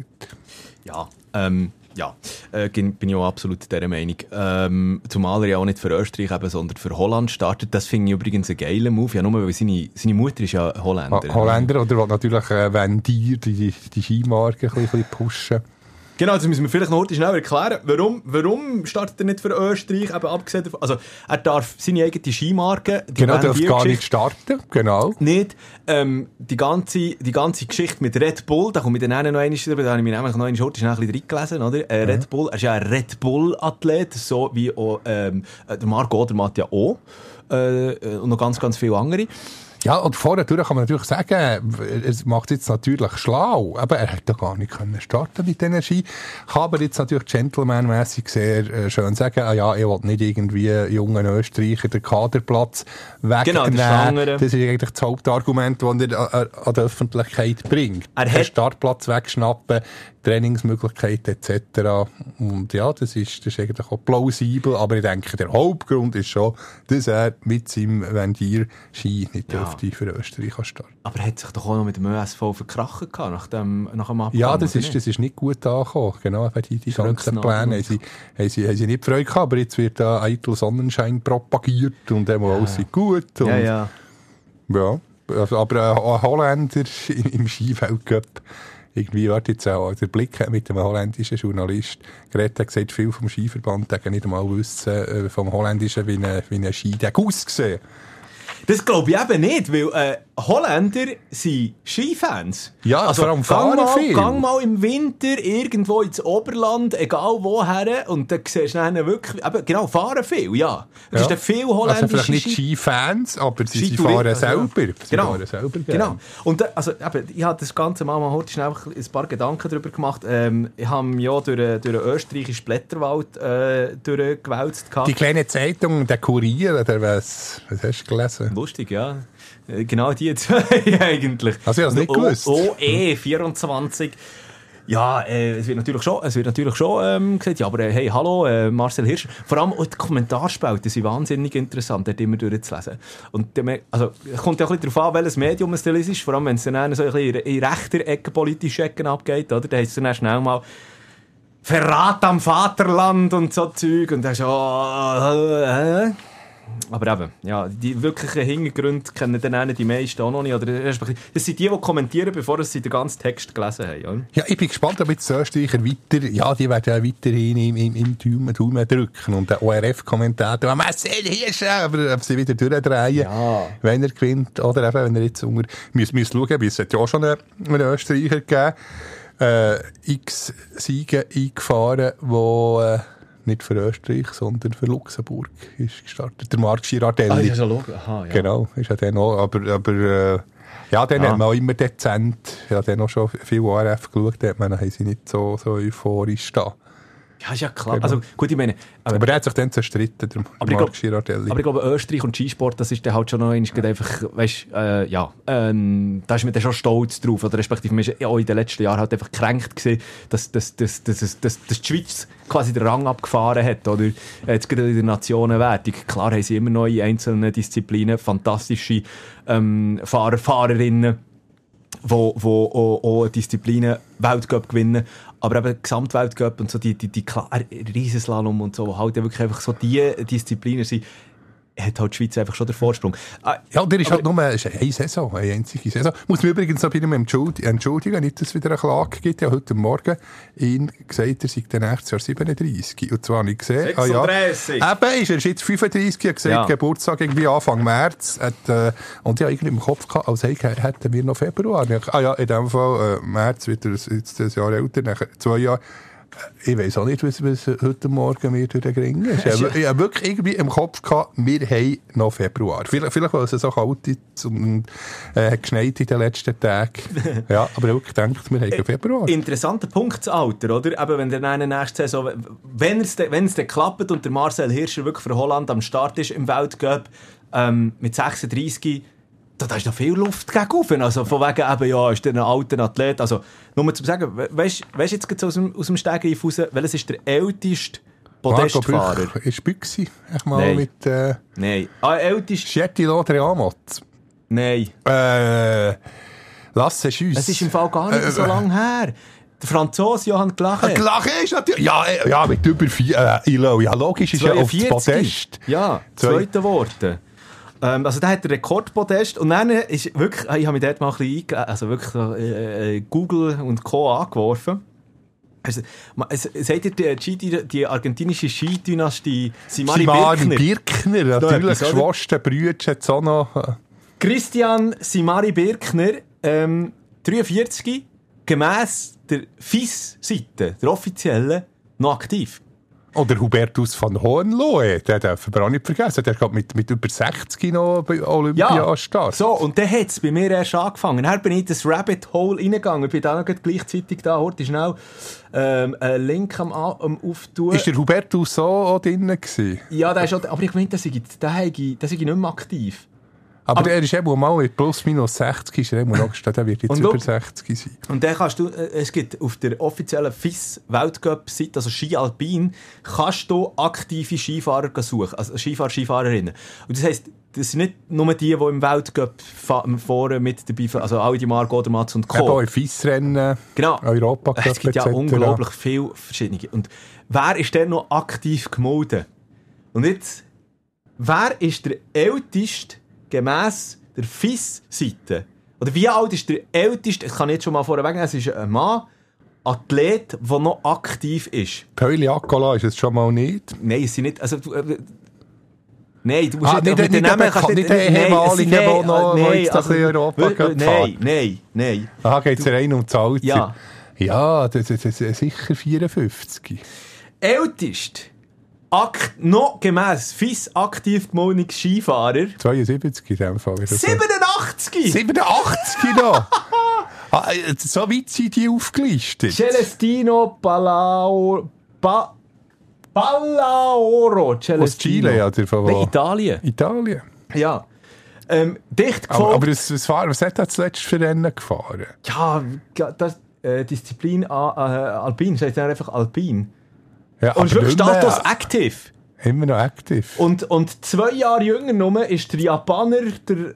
Ja, ähm... Ja, äh, bin ich auch absolut dieser Meinung. Ähm, zumal er ja auch nicht für Österreich, eben, sondern für Holland startet. Das finde ich übrigens einen geilen Move. Ja, nur weil seine, seine Mutter ist ja Holländer. Ha- Holländer, oder will natürlich äh, wenn die, die die Skimarke ein bisschen pushen. Genau, das müssen wir vielleicht noch heute schnell erklären. Warum, warum startet er nicht für Österreich? Eben abgesehen davon, also er darf seine eigene Skimarke... Genau, darf gar nicht starten, genau. Nicht. Ähm, die, ganze, die ganze Geschichte mit Red Bull, da komme ich dann auch noch einmal drüber, da habe ich mir nämlich noch einmal heute schnell ein bisschen reingelesen, oder? Äh, Red Bull, er ist ja ein Red Bull-Athlet, so wie auch, ähm, der Marco Odermatt ja auch. Äh, und noch ganz, ganz viele andere. Ja, und vorher kann man natürlich sagen, er macht jetzt natürlich schlau, aber er hätte gar nicht können starten mit dieser Ski. Kann aber jetzt natürlich gentlemanmässig sehr äh, schön sagen, ah ja, er will nicht irgendwie jungen Österreicher den Kaderplatz wegnehmen. Genau, das ist eigentlich das Hauptargument, das er an, an die Öffentlichkeit bringt. Er den Startplatz wegschnappen, Trainingsmöglichkeiten et cetera. Und ja, das ist, das ist eigentlich auch plausibel, aber ich denke, der Hauptgrund ist schon, dass er mit seinem Vendier-Ski nicht ja. dürfte für Österreich starten. Aber er hat sich doch auch noch mit dem Ö S V verkrachen gehabt, nach dem, nach dem Abgang. Ja, das ist, das ist nicht gut angekommen. Genau, die, die ganzen Pläne haben sie, haben, sie, haben sie nicht Freude gehabt, aber jetzt wird da eitel Sonnenschein propagiert und dem ja. alles ist gut. Und, ja, ja. Ja, aber ein Holländer im Skiweltcup, irgendwie, warte jetzt auch, der Blick mit einem holländischen Journalist geredet, hat gesagt, viel vom Skiverband, der nicht einmal wissen, vom Holländischen, wie ein, wie ein Skideg aussehen. Das glaube ich eben nicht, weil äh, Holländer sind Skifans. Ja, also vor allem fahren gang viel. Mal, gang mal im Winter irgendwo ins Oberland, egal woher, und dann siehst du dann wirklich, eben, genau, fahren viel, ja. Es ja. ist viel holländische also vielleicht nicht Skifans, aber sie, sie fahren also, selber. Sie genau, fahren selber genau. Und also, eben, ich habe das Ganze mal, mal heute schnell ein paar Gedanken darüber gemacht. Ähm, ich habe mich ja durch, durch den österreichischen Blätterwald äh, durchgewälzt. Die kleine Zeitung, der Kurier, der was, was hast du gelesen? Lustig, ja. Genau die zwei eigentlich. Also ich habe es nicht gewusst. O E vierundzwanzig. Ja, äh, es wird natürlich schon, es wird natürlich schon ähm, gesagt, ja, aber äh, hey, hallo, äh, Marcel Hirscher. Vor allem auch die Kommentarspalten sind wahnsinnig interessant, dort immer durchzulesen. Und äh, also, es kommt ja auch ein bisschen darauf an, welches Medium es ist, vor allem wenn es dann so ein bisschen in rechter Ecke, politische Ecken abgeht, oder? Dann heisst es dann schnell mal Verrat am Vaterland und so Zeug. Und dann ist ja, äh, aber eben, ja, die wirklichen Hintergründe kennen dann auch die meisten auch noch nicht. Oder das sind die, die kommentieren, bevor sie den ganzen Text gelesen haben. Oder? Ja, ich bin gespannt, ob jetzt die Österreicher weiter, ja, die werden ja weiterhin im, im, im Daumen, Daumen drücken. Und der O R F-Kommentator, Marcel Hirscher, aber ob sie wieder durchdrehen, ja. wenn er gewinnt. Oder eben, wenn er jetzt unter, müssen wir schauen, weil es hat ja auch schon einen, einen Österreicher gegeben, äh, x Siege eingefahren, wo, äh, nicht für Österreich, sondern für Luxemburg ist gestartet. Der Marc Girardelli. Ah, ja, so Aha, ja. Genau, ist ja dann auch, aber, aber äh, ja, dann ah. hat man auch immer dezent, ja, dann auch schon viel O R F geschaut, da hat man, haben sie nicht so, so euphorisch da. Ja, ist ja klar. Genau. Also, gut, ich meine... Aber, aber er hat sich dann zerstritten, der aber Marc ich Girardelli. Aber ich glaube, Österreich und Skisport, das ist dann halt schon noch einmal einfach, weißt, äh, ja, ähm, da ist man dann schon stolz drauf, oder respektive man ist auch in den letzten Jahren halt einfach gekränkt gewesen, dass, dass, dass, dass, dass, dass, dass die Schweiz quasi den Rang abgefahren hat, oder jetzt gerade in der Nationenwertung. Klar haben sie immer noch in einzelnen Disziplinen fantastische ähm, Fahrer, Fahrerinnen, wo, wo auch, auch Disziplinen Weltcup gewinnen, aber eben Gesamtweltcup und so die, die, die klar, Riesenslalom und so, halt wirklich einfach so die Disziplinen sind, hat halt die Schweiz einfach schon den Vorsprung. Ah, ja, der ist halt nur eine Saison, eine einzige Saison. Muss mir übrigens noch bei ihm entschuldigen, nicht, dass es wieder eine Klage gibt. Ja, heute Morgen ihn gesagt, er sei dann nächstes Jahr siebenunddreißig. Und zwar habe ich gesehen, sechsunddreißig. Ah, ja, eben, ist er jetzt fünfunddreißig, er hat gesagt, ja. Geburtstag irgendwie Anfang März. Hat, äh, und ja, irgendwie im Kopf gehabt, als hey, hätten wir noch Februar. Ah ja, in dem Fall, äh, März wird er jetzt ein Jahr älter, nachher zwei Jahre. Ich weiss auch nicht, was, was heute Morgen mir durch den Ring ist. Ich habe ja wirklich irgendwie im Kopf gehabt, wir haben noch Februar. Vielleicht, vielleicht weil es so kalt ist und äh, geschneit in den letzten Tagen. Ja, aber ich habe wirklich gedacht, wir haben Februar. Interessanter Punkt, das Alter, oder? Eben, wenn der in der nächsten Saison, wenn es dann, wenn es dann klappt und der Marcel Hirscher wirklich für Holland am Start ist im Weltcup ähm, mit sechsunddreißig, da, da ist noch viel Luft gegenüber. Also von wegen eben, ja, ist der ein alter Athlet. Also, nur mal zu sagen, weißt du jetzt jetzt aus dem, aus dem Stegreif raus, welches ist der älteste Podestfahrer? Ist Büchsi? Ich mal Nein. mit... Äh, Nein. Ah, ältest... Schetti Lodre Amot. Nein. Äh... Lasse Schüss. Es ist im Fall gar nicht äh, so lange her. Der Franzose Johann Glache. Glache ist natürlich... Ja, ja mit über vier... Äh, ja, logisch ist ja auf das Podest. Ja, zweite Worte. Ähm, also der hat den Rekordpodest und dann ist wirklich, ich habe mich dort mal ein bisschen eingegeben, also wirklich so, äh, Google und Co. angeworfen. Also, seht ihr die, die, die argentinische Skidynastie Simari, Simari Birkner? Birkner, natürlich, Schwester, Brüder, jetzt auch noch. Christian Simari Birkner, ähm, dreiundvierzig, gemäss der F I S-Seite, der offiziellen, noch aktiv. Oder Hubertus van Hohenlohe, den dürfen wir auch nicht vergessen. Der geht mit, mit über sechzig noch bei Olympia ja, an Start. So, und dann hat es bei mir erst angefangen. Dann bin ich in das Rabbit Hole reingegangen. Ich bin da noch gleichzeitig da, heute schnell ähm, einen Link am, am Auftun. Ist der Hubertus so auch drin gewesen? Ja, der ist auch, aber ich meine, der sei nicht mehr aktiv. Aber, aber er ist eben mal mit plus minus sechzig, ist er eben noch gestanden, der wird jetzt über sechzig sein. Und dann kannst du, es gibt auf der offiziellen F I S-Weltcup-Seite, also Ski Alpin, kannst du aktive Skifahrer suchen, also Skifahrer, Skifahrerinnen. Und das heisst, das sind nicht nur die, die im Weltcup vorne mit dabei sind, also alle die Marco Odermatt und Co. Eben auch in F I S-Rennen, genau. Europacup es gibt ja et cetera unglaublich viele verschiedene. Und wer ist denn noch aktiv gemeldet? Und jetzt, wer ist der älteste gemäss der F I S-Seite? Oder wie alt ist der älteste, das kann ich jetzt schon mal vorweg sagen, es ist ein Mann, Athlet, der noch aktiv ist. Pöli Akola ist es schon mal nicht? Nein, es sind nicht, also, äh, nein, du musst ah, nicht, nicht, nicht, Namen, kannst nicht den ehemaligen, der noch, noch jetzt also, in Europa geht. Nein, nein, nein. Aha, geht es rein um das Alter? Ja. Ja, das ist sicher vierundfünfzig. Ältest? Akt, noch gemäss F I S aktiv gemeldete Skifahrer. zweiundsiebzig in dem Fall. siebenundachtzig! siebenundachtzig noch! Ah, so weit sind die aufgelistet. Celestino Palau... Pa Pallaoro. Celestino. Aus Chile, ja, der von Nein, Italien. Italien? Ja. Ähm, dicht gefolgt... Aber, aber das, das war, was hat er zuletzt für Rennen gefahren? Ja, das... äh, Disziplin äh, Alpin, das heißt einfach Alpin. Ja, und ist wirklich Status aktiv. Immer noch aktiv. Und, und zwei Jahre jünger nur ist der Japaner, der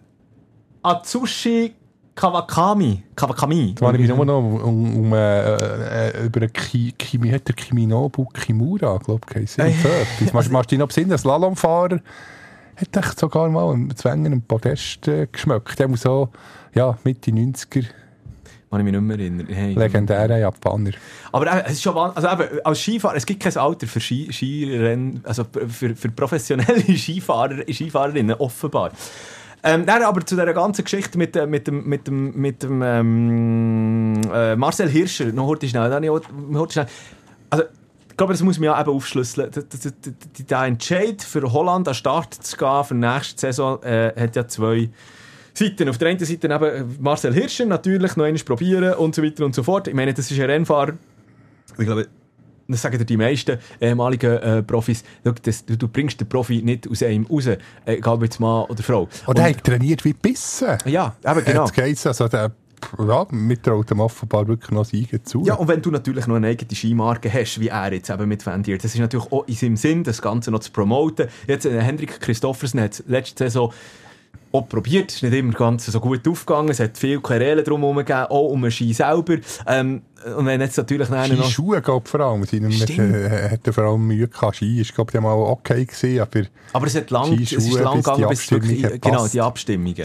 Atsushi Kawakami. Kawakami. Da war ich mich nur noch um, um, um äh, äh, über einen Ki, Kimi, hat der Kiminobu Kimura, glaube ich, heisst er. Machst du dich noch besinnen? Ein Slalomfahrer hat echt sogar mal im Zwängen einen Podest äh, geschmeckt. Der muss so, ja, Mitte neunziger. Kann ich mich nicht mehr erinnern. Hey, legendärer Japaner. Aber äh, es ist schon also eben, als Skifahrer, es gibt kein Alter für Ski, Skirennen, also für, für professionelle Skifahrer, Skifahrerinnen offenbar. Ähm, dann aber zu dieser ganzen Geschichte mit, äh, mit dem, mit dem, mit dem ähm, äh, Marcel Hirscher, noch heute schnell, dann heute schnell. Also, ich glaube, das muss man ja eben aufschlüsseln. Der Entscheid für Holland an den Start zu gehen für die nächste Saison äh, hat ja zwei Seiten. Auf der einen Seite eben Marcel Hirscher, natürlich noch einmal probieren und so weiter und so fort. Ich meine, das ist ein Rennfahrer, ich glaube, das sagen dir die meisten ehemaligen äh, Profis, das, du, du bringst den Profi nicht aus einem raus, egal ob jetzt Mann oder Frau. Oder er hat trainiert wie Bissen. Ja, eben genau. Jetzt geht's, also der, ja, mit traut ihm offenbar wirklich noch Siegen zu. Ja, und wenn du natürlich noch eine eigene Skimarke hast, wie er jetzt eben mit Van Diert, das ist natürlich auch in seinem Sinn, das Ganze noch zu promoten. Jetzt äh, Hendrik Christoffersen hat letzte Saison auch probiert, es ist nicht immer ganz so gut aufgegangen, es hat viele Querelen drumherum gegeben, auch um den Ski selber. Ähm, und wenn jetzt natürlich Skischuhe, noch... glaube ich, vor allem. Er hatte vor allem Mühe gehabt. Ski ist, glaube ich, mal okay gewesen, aber... Aber es, hat lang, es ist lang gegangen, bis es wirklich... Genau, die Abstimmungen.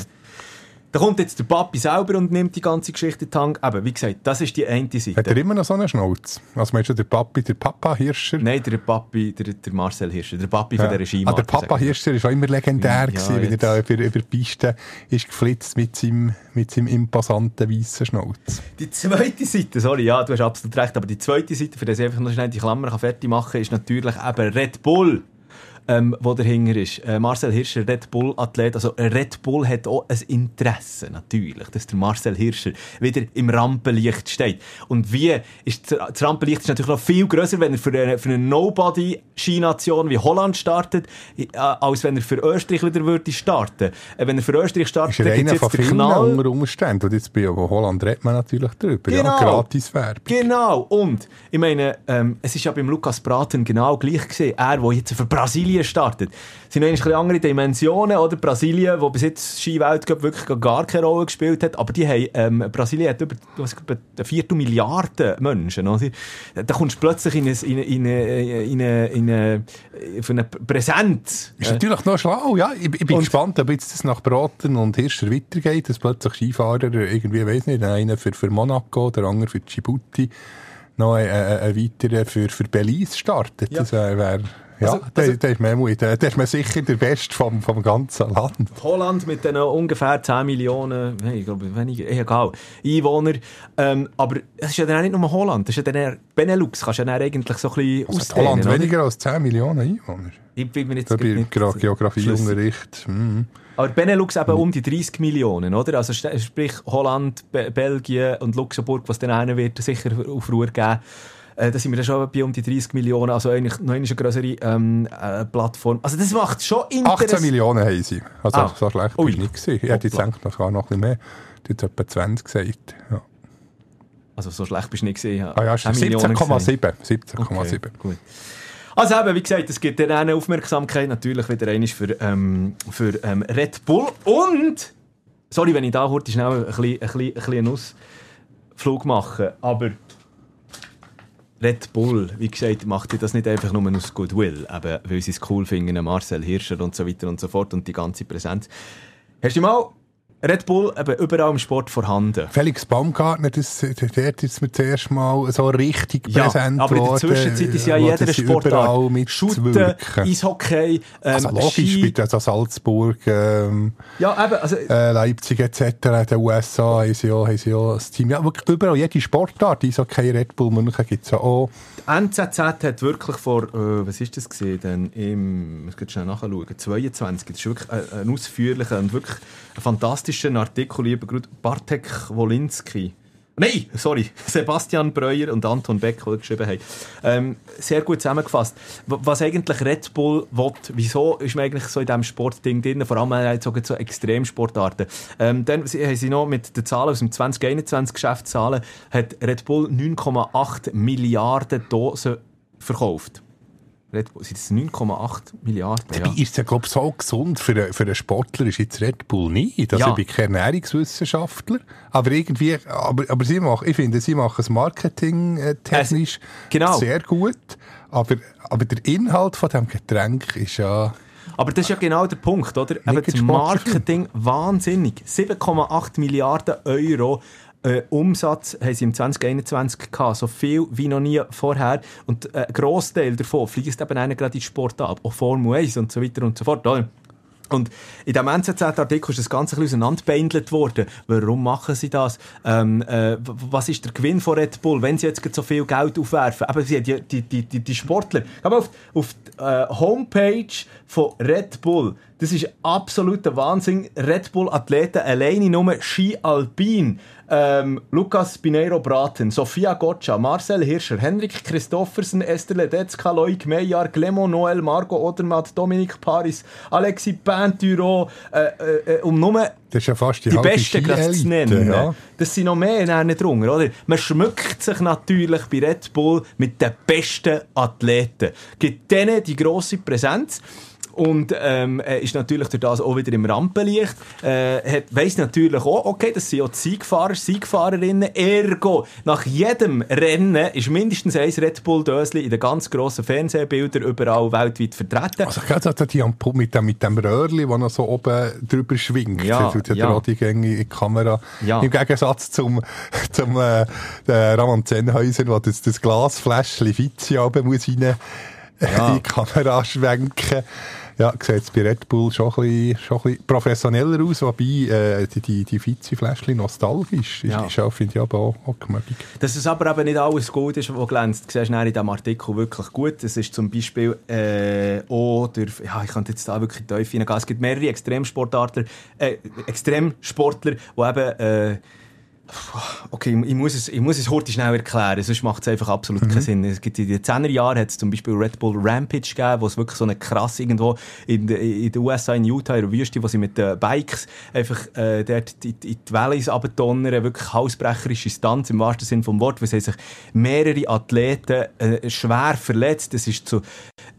Da kommt jetzt der Papi selber und nimmt die ganze Geschichte in die Hand. Aber wie gesagt, das ist die eine Seite. Hat er immer noch so einen Schnauz? Also meinst du, der Papi, der Papa Hirscher? Nein, der Papi, der, der Marcel Hirscher, der Papi ja. von dieser Skimarke. Ah, der Papa Hirscher war auch immer legendär, ja, gewesen, wenn er da über, über die Piste ist geflitzt mit seinem, mit seinem imposanten weißen Schnauz. Die zweite Seite, sorry, ja, du hast absolut recht, aber die zweite Seite, für das ich einfach noch schnell die Klammer fertig machen kann, ist natürlich eben Red Bull. Ähm, wo dahinter ist. Äh, Marcel Hirscher, Red Bull-Athlet. Also Red Bull hat auch ein Interesse, natürlich, dass der Marcel Hirscher wieder im Rampenlicht steht. Und wie ist das Rampenlicht ist natürlich noch viel grösser, wenn er für eine, für eine Nobody-Skination wie Holland startet, äh, als wenn er für Österreich wieder würde starten. Äh, wenn er für Österreich startet, ist er einer von vielen unter Umständen. Und jetzt bei Holland redet man natürlich drüber. Genau. Ja, Gratis-Werbung. Genau. Und ich meine, ähm, es ist ja beim Lukas Braten genau gleich gewesen. Er, der jetzt für Brasilien startet. Es sind noch ein bisschen andere Dimensionen, oder? Brasilien, wo bis jetzt Ski-Weltcup wirklich gar keine Rolle gespielt hat, aber die haben, ähm, Brasilien hat über, was, über eine Viertelmilliarden Menschen, oder? Da kommst du plötzlich in eine, in eine, in eine, in eine, für eine Präsenz. Ist natürlich noch schlau, ja. Ich, ich bin und gespannt, ob jetzt das nach Braten und Hirscher weitergeht, dass plötzlich Skifahrer irgendwie, weiss nicht, einer für, für Monaco, der andere für Djibouti, noch ein, ein, ein weiterer für, für Belize startet. Ja. Das wäre, wär, ja, also, also, der, der ist man, der, der ist man sicher der Beste vom, vom ganzen Land. Holland mit den ungefähr zehn Millionen, hey, ich glaube, weniger, egal, Einwohner. Ähm, aber es ist ja dann auch nicht nur Holland, das ist ja dann Benelux, kannst du ja dann eigentlich so ein bisschen also ausdehnen. Holland oder? Weniger als zehn Millionen Einwohner. Ich bin mir jetzt da bin Geografieunterricht. Mhm. Aber Benelux eben um die dreißig Millionen, oder? Also sprich Holland, Be- Belgien und Luxemburg, was dann einen wird sicher auf Ruhe geben. Äh, da sind wir dann schon bei um die dreißig Millionen, also eigentlich noch eine größere ähm, äh, Plattform. Also das macht schon interessant. achtzehn Millionen haben sie. Also ah. so schlecht Ui. bin ich nicht gewesen. Ich hätte jetzt gedacht, noch gar noch ein bisschen mehr. Du hast etwa zwanzig gesagt. Ja. Also so schlecht bist du nicht gesehen. Ah ja, siebzehn Komma sieben. siebzehn Komma sieben. Okay, gut. Also eben, wie gesagt, es gibt dann eine Aufmerksamkeit natürlich wieder einmal für, ähm, für ähm, Red Bull. Und, sorry, wenn ich da heute schnell ein bisschen, ein bisschen, ein bisschen einen Ausflug mache, aber Red Bull, wie gesagt, macht das nicht einfach nur aus Goodwill, eben, weil sie es cool finden, Marcel Hirscher und so weiter und so fort und die ganze Präsenz. Hast du mal Red Bull eben überall im Sport vorhanden? Felix Baumgartner, das, der hat jetzt mir zuerst mal so richtig ja, präsent aber in der Zwischenzeit ist ja jeder Sportart. Shooten, Eishockey, ähm, also logisch, Ski. Also Salzburg, ähm, ja, eben, also, äh, Leipzig et cetera, in den U S A haben sie ja, haben sie ja das Team. Ja, wirklich überall, jede Sportart, Eishockey, Red Bull, München gibt es ja auch. Die N Z Z hat wirklich vor, äh, was ist das gesehen, denn im, ich muss schnell nachschauen, zweiundzwanzig, das ist wirklich ein, ein ausführlicher und wirklich ein fantastischer Artikel, lieber Bartek Wolinski, Nein, sorry, Sebastian Breuer und Anton Beck, die geschrieben haben. Ähm, sehr gut zusammengefasst. W- was eigentlich Red Bull will, wieso ist man eigentlich so in diesem Sportding drin, vor allem äh, so, so Extremsportarten. Ähm, dann sie, haben sie noch mit den Zahlen aus dem zwanzig einundzwanzig Geschäftszahlen, hat Red Bull neun Komma acht Milliarden Dosen verkauft. Red Bull, sind das neun Komma acht Milliarden? Dabei Ja. ist es ja, glaube ich, so gesund für, einen- für einen Sportler ist jetzt Red Bull nicht. Also Ja. ich bin kein Ernährungswissenschaftler, aber irgendwie, aber, aber sie machen, ich finde, sie machen es marketingtechnisch Es- genau. sehr gut, aber, aber der Inhalt von diesem Getränk ist ja... Aber das ist ja genau der Punkt, oder? Eben das Sportler. Marketing, wahnsinnig. sieben Komma acht Milliarden Euro äh, Umsatz haben sie im zwanzig einundzwanzig gehabt. So viel wie noch nie vorher. Und äh, ein Grossteil davon fließt eben einer gerade in den Sport ab. Auch Formel eins und so weiter und so fort, oder? Und in diesem N Z Z-Artikel ist das Ganze ein bisschen auseinanderbeindelt worden. Warum machen sie das? Ähm, äh, w- was ist der Gewinn von Red Bull, wenn sie jetzt gerade so viel Geld aufwerfen? Aber sie, die, die, die, die, die Sportler, aber auf, auf die äh, Homepage von Red Bull, das ist absoluter Wahnsinn. Red Bull-Athleten alleine nur Ski Alpin. Ähm, Lukas Pinheiro Braten, Sofia Gotcha, Marcel Hirscher, Henrik Christoffersen, Esther Ledetzka, Loic Meyer, Clement Noël, Margot Odermatt, Dominik Paris, Alexis Pinturo, äh, äh, um nur Das ist ja fast die, die halbe Besten gerade zu nennen. Ja. Das sind noch mehr nicht drunter, oder? Man schmückt sich natürlich bei Red Bull mit den besten Athleten. Gibt denen die grosse Präsenz. Und ähm, äh, ist natürlich durch das auch wieder im Rampenlicht. Äh, hat, weiss natürlich auch, okay, das sind auch die Siegfahrer, Siegfahrerinnen. Ergo, nach jedem Rennen ist mindestens ein Red Bull-Dösli in den ganz grossen Fernsehbildern überall weltweit vertreten. Also ich glaube, die Ampul mit dem, mit dem Röhrli, das noch so oben drüber schwingt. Ja, das tut ja, ja. der Rodi-Gänge in die Kamera. Ja. Im Gegensatz zum, zum äh, der Ramon Zenhäuser, der das, das Glasfläschchen Vizi runter muss rein Ja. in die Kamera schwenken. Ja, sieht es bei Red Bull schon ein bisschen, schon ein bisschen professioneller aus, wobei äh, die, die, die Vizi-Fläschchen nostalgisch ist. Ja. Ist auch, finde ich, aber auch, auch gemütlich. Dass es aber eben nicht alles gut ist, was glänzt, siehst du in diesem Artikel wirklich gut. Es ist zum Beispiel äh, auch durch, ja, ich könnte jetzt da wirklich tief hineingehen. Es gibt mehrere Extremsportler, äh, Extremsportler, die eben, äh, okay, ich muss es, ich muss es heute schnell erklären, sonst macht es einfach absolut mhm. keinen Sinn. Es gibt in den zehner Jahren hat es zum Beispiel Red Bull Rampage gegeben, wo es wirklich so eine krass irgendwo in, in den U S A, in Utah, in der Wüste, wo sie mit den Bikes einfach äh, dort in, in die Valleys runtertonnern, wirklich halsbrecherische Stunts im wahrsten Sinne vom Wort, weil sie sich mehrere Athleten äh, schwer verletzt. Das ist zu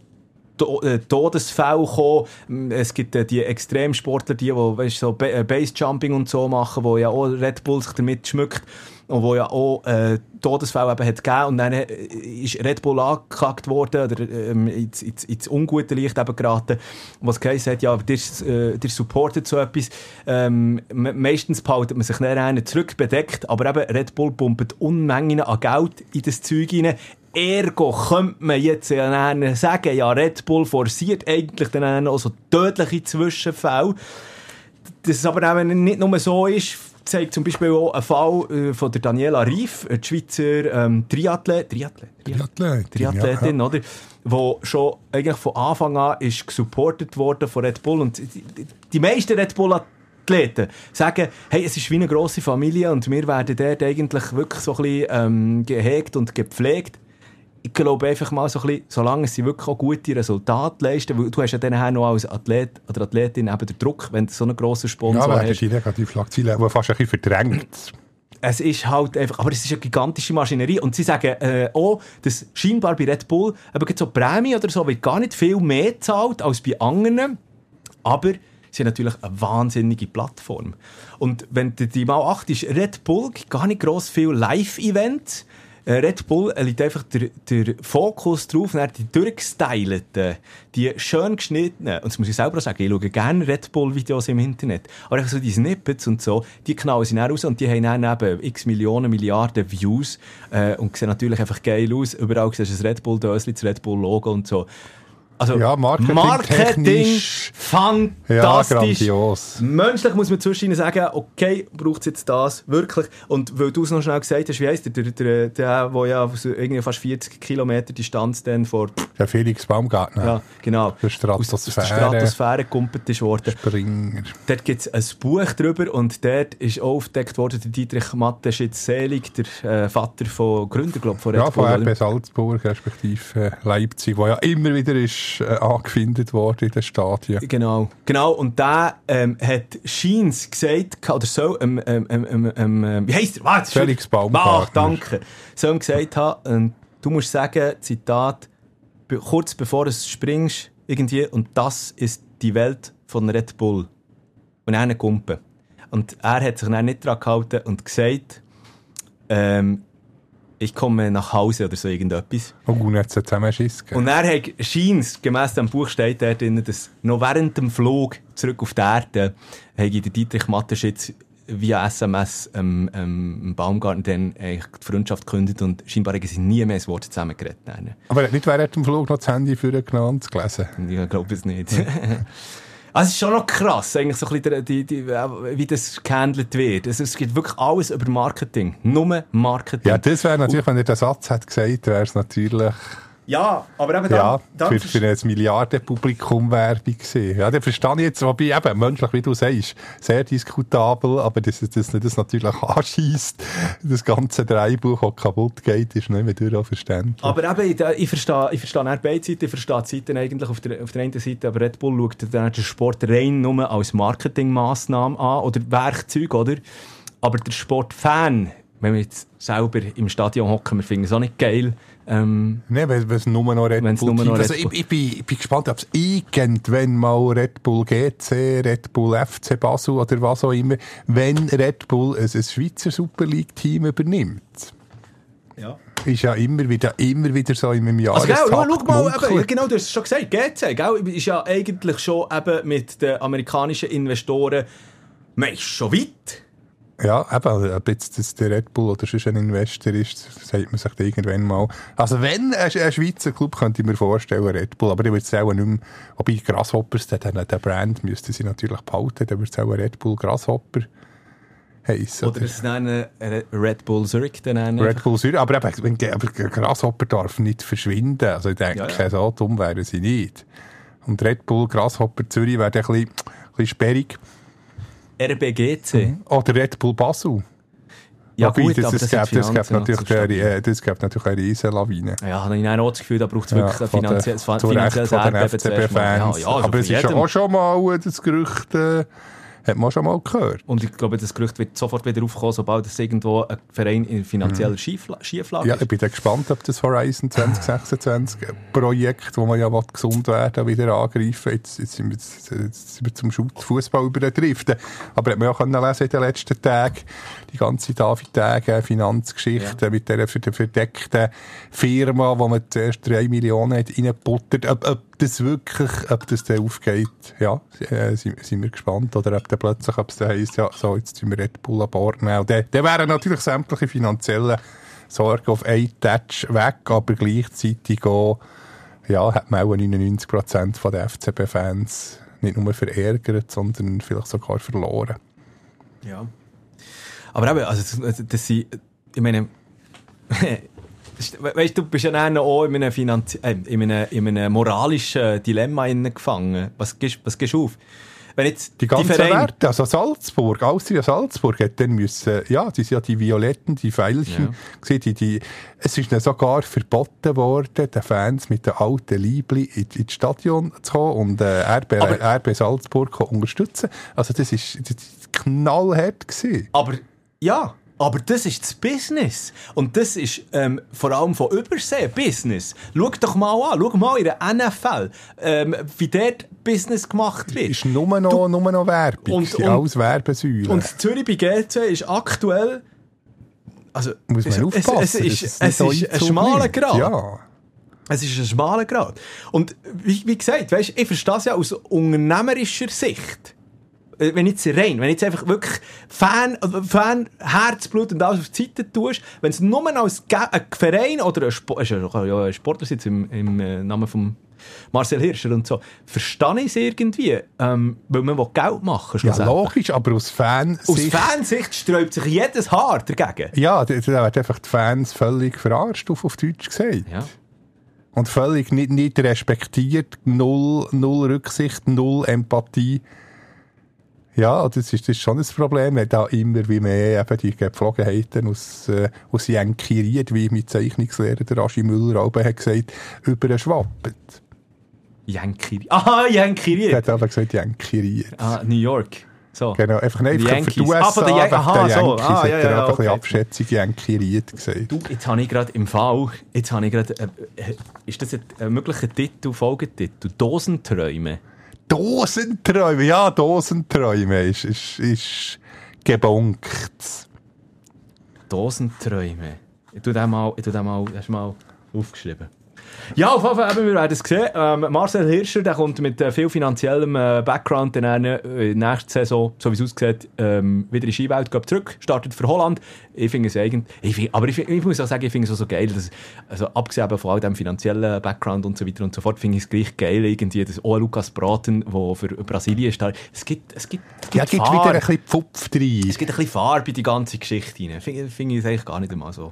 Todesfälle kommen. Es gibt äh, die Extremsportler, die, die weißt, so Ba- Basejumping und so machen, wo ja auch Red Bull sich damit schmückt und wo ja auch äh, Todesfälle eben hat gegeben. Und dann äh, ist Red Bull angeklagt worden oder ähm, ins, ins, ins ungute Licht eben geraten, was geheißen hat, ja, der, äh, der supportet so etwas. Ähm, me- meistens behaltet man sich dann zurückbedeckt, aber eben Red Bull pumpt Unmengen an Geld in das Zeug rein. Ergo könnte man jetzt ja sagen, ja, Red Bull forciert eigentlich dann auch so tödliche Zwischenfälle. Dass es aber eben nicht nur so ist, zeigt zum Beispiel auch ein Fall äh, von der Daniela Rief, die Schweizer ähm, Triathlet, Triathlet, Triathletin, Triathletin, ja. oder? Die schon eigentlich von Anfang an ist gesupportet worden von Red Bull. Und die, die, die meisten Red Bull Athleten sagen, hey, es ist wie eine grosse Familie und wir werden dort eigentlich wirklich so ein bisschen ähm, gehegt und gepflegt. Ich glaube einfach mal so ein bisschen, solange sie wirklich auch gute Resultate leisten, weil du hast ja dann noch als Athlet oder Athletin eben den Druck, wenn du so einen grossen Sponsor Ja, hast. das ist die Negativschlagziele, die fast ein bisschen verdrängt. Es ist halt einfach, aber es ist eine gigantische Maschinerie und sie sagen äh, auch, dass scheinbar bei Red Bull eben so Prämie oder so wird gar nicht viel mehr gezahlt als bei anderen, aber sie haben natürlich eine wahnsinnige Plattform. Und wenn du dich mal achtest, Red Bull gibt gar nicht gross viel Live-Events. Red Bull liegt einfach der, der Fokus drauf, die durchgestylten, die schön geschnittenen, und das muss ich selber auch sagen, ich schaue gerne Red Bull-Videos im Internet, aber einfach so die Snippets und so, die knallen sie dann raus und die haben dann eben x Millionen, Milliarden Views äh, und sehen natürlich einfach geil aus. Überall siehst du das Red Bull-Dösli, das Red Bull-Logo und so. Also ja, Marketing, Marketing fantastisch. Ja, grandios. Menschlich muss man zwischen ihnen sagen, okay, braucht es jetzt das, wirklich. Und weil du es noch schnell gesagt hast, wie heisst der, der, der, der, der ja irgendwie fast vierzig Kilometer Distanz dann vor... Der Felix Baumgartner. Ja, genau. Der Stratosphäre. Aus der Stratosphäre gekumpelt ist worden. Springer. Dort gibt es ein Buch drüber und dort ist auch aufgedeckt worden, der Dietrich Mateschitz-Selig, der äh, Vater von Gründer, glaube ich, von Red Ja, Bull. von R B Salzburg, respektive äh, Leipzig, wo ja immer wieder ist äh, angefindet worden in den Stadien. Genau, genau. Und der ähm, hat Scheins gesagt, oder so, ähm, ähm, ähm, ähm, wie heisst er? Warte, Felix Baumgartner. Ach, danke. So ihm gesagt haben, ähm, du musst sagen, Zitat, be- kurz bevor du springst, irgendwie, und das ist die Welt von Red Bull. Und er einen Kumpen. Und er hat sich dann nicht daran gehalten und gesagt, ähm, ich komme nach Hause oder so irgendetwas. Oh, und jetzt hat es zusammen Schiss gegeben. Und er hat scheint, gemäss dem Buch steht da drin, dass noch während dem Flug zurück auf die Erde hat der Dietrich Mateschitz via S M S ähm, ähm, Baumgarten dann eigentlich die Freundschaft gekündigt und scheinbar haben sie nie mehr ein Wort zusammengeredet. Aber er hat nicht während dem Flug noch das Handy für ihn genommen zu lesen? Ich glaube es nicht. Also es ist schon noch krass, eigentlich so ein bisschen die, die, die, wie das gehandelt wird. Also es geht wirklich alles über Marketing. Nur Marketing. Ja, das wäre natürlich, wenn er den Satz hätte gesagt, wäre es natürlich... Ja, aber eben dann... Ja, dann für, für ein Milliardenpublikum Werbung gewesen. Ja, das verstehe ich jetzt, wobei eben, menschlich, wie du sagst, sehr diskutabel, aber dass das, das, das natürlich anscheisst, das ganze Dreibuch, das kaputt geht, ist nicht mehr durchaus verständlich. Aber eben, ich, ich verstehe, ich verstehe nicht beide Seiten, ich verstehe die Seiten eigentlich auf der, auf der einen Seite, aber Red Bull schaut dann den Sport rein nur als Marketingmaßnahme an, oder Werkzeug, oder? Aber der Sportfan, wenn wir jetzt selber im Stadion hocken, wir finden es auch nicht geil. Ähm, Nein, wenn es nur noch Red Wenn's Bull nur noch gibt. Also Red ich, Bull- ich, bin, ich bin gespannt, ob es irgendwann mal Red Bull G C, Red Bull F C Basel oder was auch immer, wenn Red Bull ein, ein Schweizer Super League-Team übernimmt. ja. Ist ja immer wieder, immer wieder so in einem Jahr. Also, gell, schau, schau mal, eben, genau, du hast es schon gesagt, G C, gell, ist ja eigentlich schon eben mit den amerikanischen Investoren, man ist schon weit. Ja, eben, ob jetzt das der Red Bull oder sonst ein Investor ist, sagt man sich da irgendwann mal. Also wenn ein, ein Schweizer Club, könnte ich mir vorstellen, Red Bull, aber ich würde es auch nicht mehr, wobei Grasshoppers, den, den Brand müssten sie natürlich behalten, dann würde es auch Red Bull Grasshopper heissen. Oder es nennen Red Bull Zurich. Dann Red Bull Zürich, aber, eben, wenn, aber Grasshopper darf nicht verschwinden, also ich denke, Ja, ja. so dumm wären sie nicht. Und Red Bull Grasshopper Zürich wäre dann ein bisschen, ein bisschen sperrig. R B G C. Oder Red Bull Basel. Ja Wobei, gut, das, aber das, das, gibt, das, gibt Finanzen noch natürlich zu eine, stabil. äh, das gibt natürlich eine Riesenlawine. Ja, habe ich auch das Gefühl, da braucht es wirklich ein von der- finanzielles, zu Recht finanzielles von den Erdbeben F C zuerst mal. B-Fans. Ja, ja, also aber es von ist ja jedem. auch schon mal äh, das Gerücht, äh, hat man schon mal gehört. Und ich glaube, das Gerücht wird sofort wieder aufkommen, sobald es irgendwo ein Verein in finanzieller Mhm. Schiefla- Schieflage Ja, ist. ich bin dann gespannt, ob das Horizon zwanzig sechsundzwanzig Projekt, wo man ja will, gesund werden wieder angreifen. Jetzt, jetzt, sind wir, jetzt, jetzt sind wir zum Fußball überdriften. Aber hat man ja können lesen in den letzten Tagen, die ganze David-Tage Finanzgeschichte Ja. mit dieser für die verdeckten Firma, wo man zuerst drei Millionen hat reingebuttert. Ob, ob das wirklich, ob das dann aufgeht, ja, äh, sind, sind wir gespannt. Oder ob dann plötzlich, ob es dann heisst, ja, so, jetzt sind wir Red Bull an Bord nehmen. Dann, dann wären natürlich sämtliche finanziellen Sorgen auf einen Touch weg, aber gleichzeitig auch, ja, hat man auch neunundneunzig Prozent der F C B-Fans nicht nur verärgert, sondern vielleicht sogar verloren. Ja. Aber eben, also, das, das sind, ich meine, weißt du, du bist ja dann auch in einem, Finanzi- äh, in einem, in einem moralischen Dilemma gefangen. Was gehst, was gehst du auf? Wenn jetzt Die ganzen Vereine- Werte, also Salzburg, Austria Salzburg hat dann müssen, ja, die sind ja die Violetten, die Veilchen, ja. die, die, es ist ihnen sogar verboten worden, den Fans mit den alten Liebli in, ins Stadion zu kommen und äh, R B, Aber- R B Salzburg zu unterstützen. Also das ist, das ist knallhart gewesen. Aber, ja, aber das ist das Business. Und das ist ähm, vor allem von Übersee Business. Schau doch mal an, schau mal in der N F L, ähm, wie dort Business gemacht wird. Ist nur noch, nur noch Werbung, Und- sie und- alles Werbesäulen. Und Zürich bei G C ist aktuell... Also, muss man es, aufpassen, Es, es ist, dass es nicht so ist ein Einzug schmaler nimmt. Grad. Ja. Es ist ein schmaler Grad. Und wie, wie gesagt, weißt, ich verstehe es ja aus unternehmerischer Sicht. Äh, Wenn jetzt rein, wenn jetzt einfach wirklich Fan, Fan, Herzblut und alles auf die Seite tust, wenn es nur noch als Ge- ein Verein oder ein Sport, ist ja auch ein Sportler jetzt im, im äh, Namen vom Marcel Hirscher und so. Verstehe ich es irgendwie, ähm, weil man Geld machen will. Ja, logisch, aber aus Fansicht... Aus Fansicht sträubt sich jedes Haar dagegen. Ja, da, da werden einfach die Fans völlig verarscht, auf, auf Deutsch gesagt. Ja. Und völlig nicht, nicht respektiert, null, null Rücksicht, null Empathie. Ja, das ist, das ist schon ein Problem, wenn da immer wie mehr eben die Gepflogenheiten aus, äh, aus Jänkiriert, wie mein Zeichnungslehrer, der Aschi Müller, auch hat gesagt, überschwappen. Jänkiriert. Aha, Jänkiriert. Er hat aber gesagt, Jänkiriert. Ah, New York. So. Genau, einfach nicht für die U S A, ah, von der Yan- aha, der so. Yankees Ah, hat ja, er ja, einfach okay. ein bisschen Abschätzung Jänkiriert gesagt. Du, jetzt habe ich gerade im Fall, jetzt habe ich gerade, äh, ist das ein, ein möglicher Titel, Folgetitel? Dosenträume. Dosenträume, ja, Dosenträume ist, ist, ist gebunkt. Dosenträume. Ich tue den mal, ich tue den mal, hast du mal aufgeschrieben. Ja, auf jeden Fall, eben, wir werden es sehen. Ähm, Marcel Hirscher, der kommt mit äh, viel finanziellem äh, Background in der äh, nächsten Saison, so wie es aussieht, ähm, wieder in die Skiwelt zurück, startet für Holland. Ich finde es eigentlich, ich find, aber ich, ich muss auch sagen, ich finde es auch so geil, dass, also abgesehen von all dem finanziellen Background und so weiter und so fort, finde ich es gleich geil, irgendwie, dass auch Lukas Braten, der für Brasilien steht, es gibt, es gibt, es gibt Ja, gibt Farbe. wieder ein bisschen Pfupf rein. Es gibt ein bisschen Farbe in die ganze Geschichte rein. Finde find ich es eigentlich gar nicht einmal so.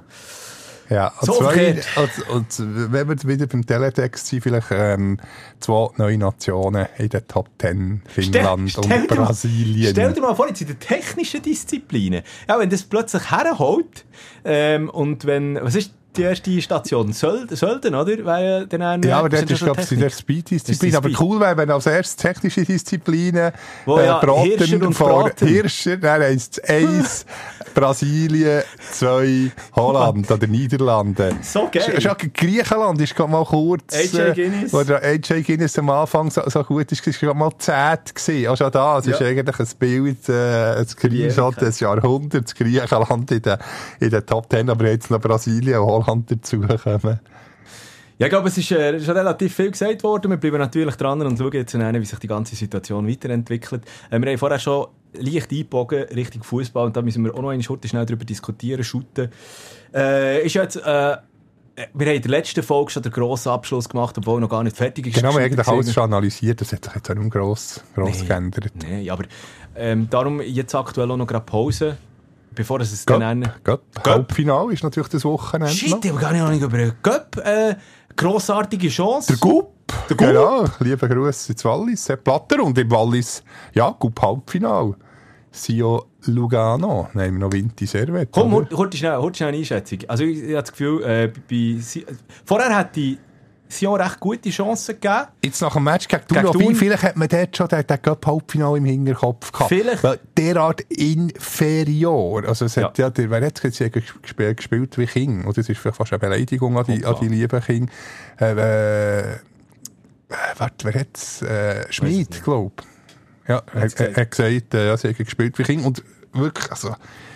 Ja, und, So zwei, und, und wenn wir wieder beim Teletext sind, vielleicht ähm, zwei neue Nationen in den Top Ten, Finnland Stell- stell und dir mal- Brasilien. Stell dir mal vor, jetzt in den technischen Disziplinen, ja, wenn das plötzlich herholt, ähm, und wenn, was ist die erste Station? Söld, Sölden, oder? Wäre dann Ja, aber das sind ist, schon glaube ich, in der Speed-Disziplin. Das ist die Aber cool wäre, wenn als erstes technische Disziplinen Wo ja Hirscher Braten und vor Braten. Hirscher, dann heisst es eins, Brasilien, zwei, Holland oder Niederlande. So geil. Schon Griechenland ist gerade mal kurz... A J Guinness. Äh, wo der A J Guinness am Anfang so, so gut ist, ist gerade mal zehn gewesen. Auch schon da, es Ja. ist eigentlich ein Bild, äh, ein Screenshot des Jahrhunderts, Griechenland in den, in den Top Ten, aber jetzt noch Brasilien und Holland dazukommen. Ja, ich glaube, es ist äh, schon relativ viel gesagt worden. Wir bleiben natürlich dran und schauen jetzt, wie sich die ganze Situation weiterentwickelt. Äh, wir haben vorher schon leicht eingebogen Richtung Fußball und da müssen wir auch noch eine Schurte schnell darüber diskutieren, shooten. Äh, ist jetzt, äh, wir haben in der letzten Folge schon den grossen Abschluss gemacht, obwohl noch gar nicht fertig ist. Genau, wir haben eigentlich alles schon analysiert, das hat sich jetzt auch nicht gross, gross Nee. geändert. Nein, aber ähm, darum jetzt aktuell auch noch gerade Pause, bevor es dann... Göpp, Göpp. Halbfinale ist natürlich das Wochenende Shit, noch. ich habe gar nicht, noch nicht über den Göpp. Äh, grossartige Chance. Der Gupp. Der Gupp. Genau, liebe Grüße ins Wallis, Sepp Blatter. Und im Wallis, ja, Gupp Halbfinale. Sio Lugano, nehmen wir noch Vinti Servet. Komm, oder? hol schnell, hol schnell eine Einschätzung. Also ich, ich habe das Gefühl, äh, bei, Si- vorher hat die Sion recht gute Chancen gegeben. Jetzt nach dem Match gegen Thun, Gegen wobei, Thun. vielleicht hat man dort schon den, den Cup-Halbfinale im Hinterkopf gehabt. Vielleicht. Weil derart inferior. Also es hat ja, der, wer hat jetzt gespielt, gespielt wie King? Und das ist vielleicht fast eine Beleidigung an die, an die lieben King. Äh, äh, warte, wer hat's? Äh, Schmid, glaube ich. Ja, er Hat's hat gesagt, gesagt äh, ja, sie haben gespielt wie King. Und wirklich, also,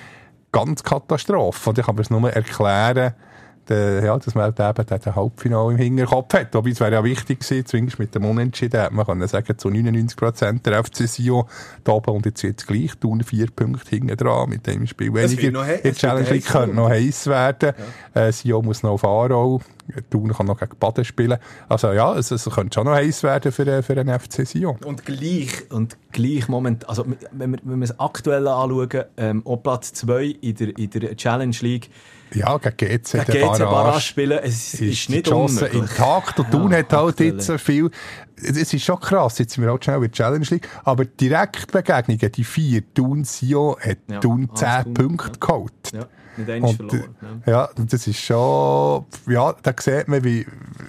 ganz Katastrophe. Und ich kann mir es nur erklären, de, ja, dass man eben den Halbfinale im Hinterkopf hat. Wobei es wäre ja wichtig gewesen, zumindest mit dem Unentschieden, hat man können sagen, zu neunundneunzig Prozent der F C Sion da oben und jetzt jetzt gleich tun vier Punkte hinten dran mit dem Spiel Es weniger. wird noch he- In der es Challenge wird League heiß könnte noch heiß werden. Ja. Äh, Sion muss noch auf Aarau. Thun kann noch gegen Baden spielen. Also ja, es, es könnte schon noch heiß werden für, für den F C Sion. Und gleich, und gleich Moment, also wenn wir, wenn wir es aktuell anschauen, ähm, auch Platz zwei in der, in der Challenge League, Ja, gegen G C, gegen G C Barrage spielen, es ist, ist nicht die Chance unmöglich. intakt und Thun Ja, hat halt aktuell. jetzt so viel, es ist schon krass, jetzt sind wir halt schnell in der Challenge League, aber Direktbegegnungen, die vier, Thun Sion, hat Ja, Thun alles zehn Thun, Punkte ja. geholt. Ja, nicht einmal Und, verloren. äh, ja, und das ist schon, ja, da sieht man, wie,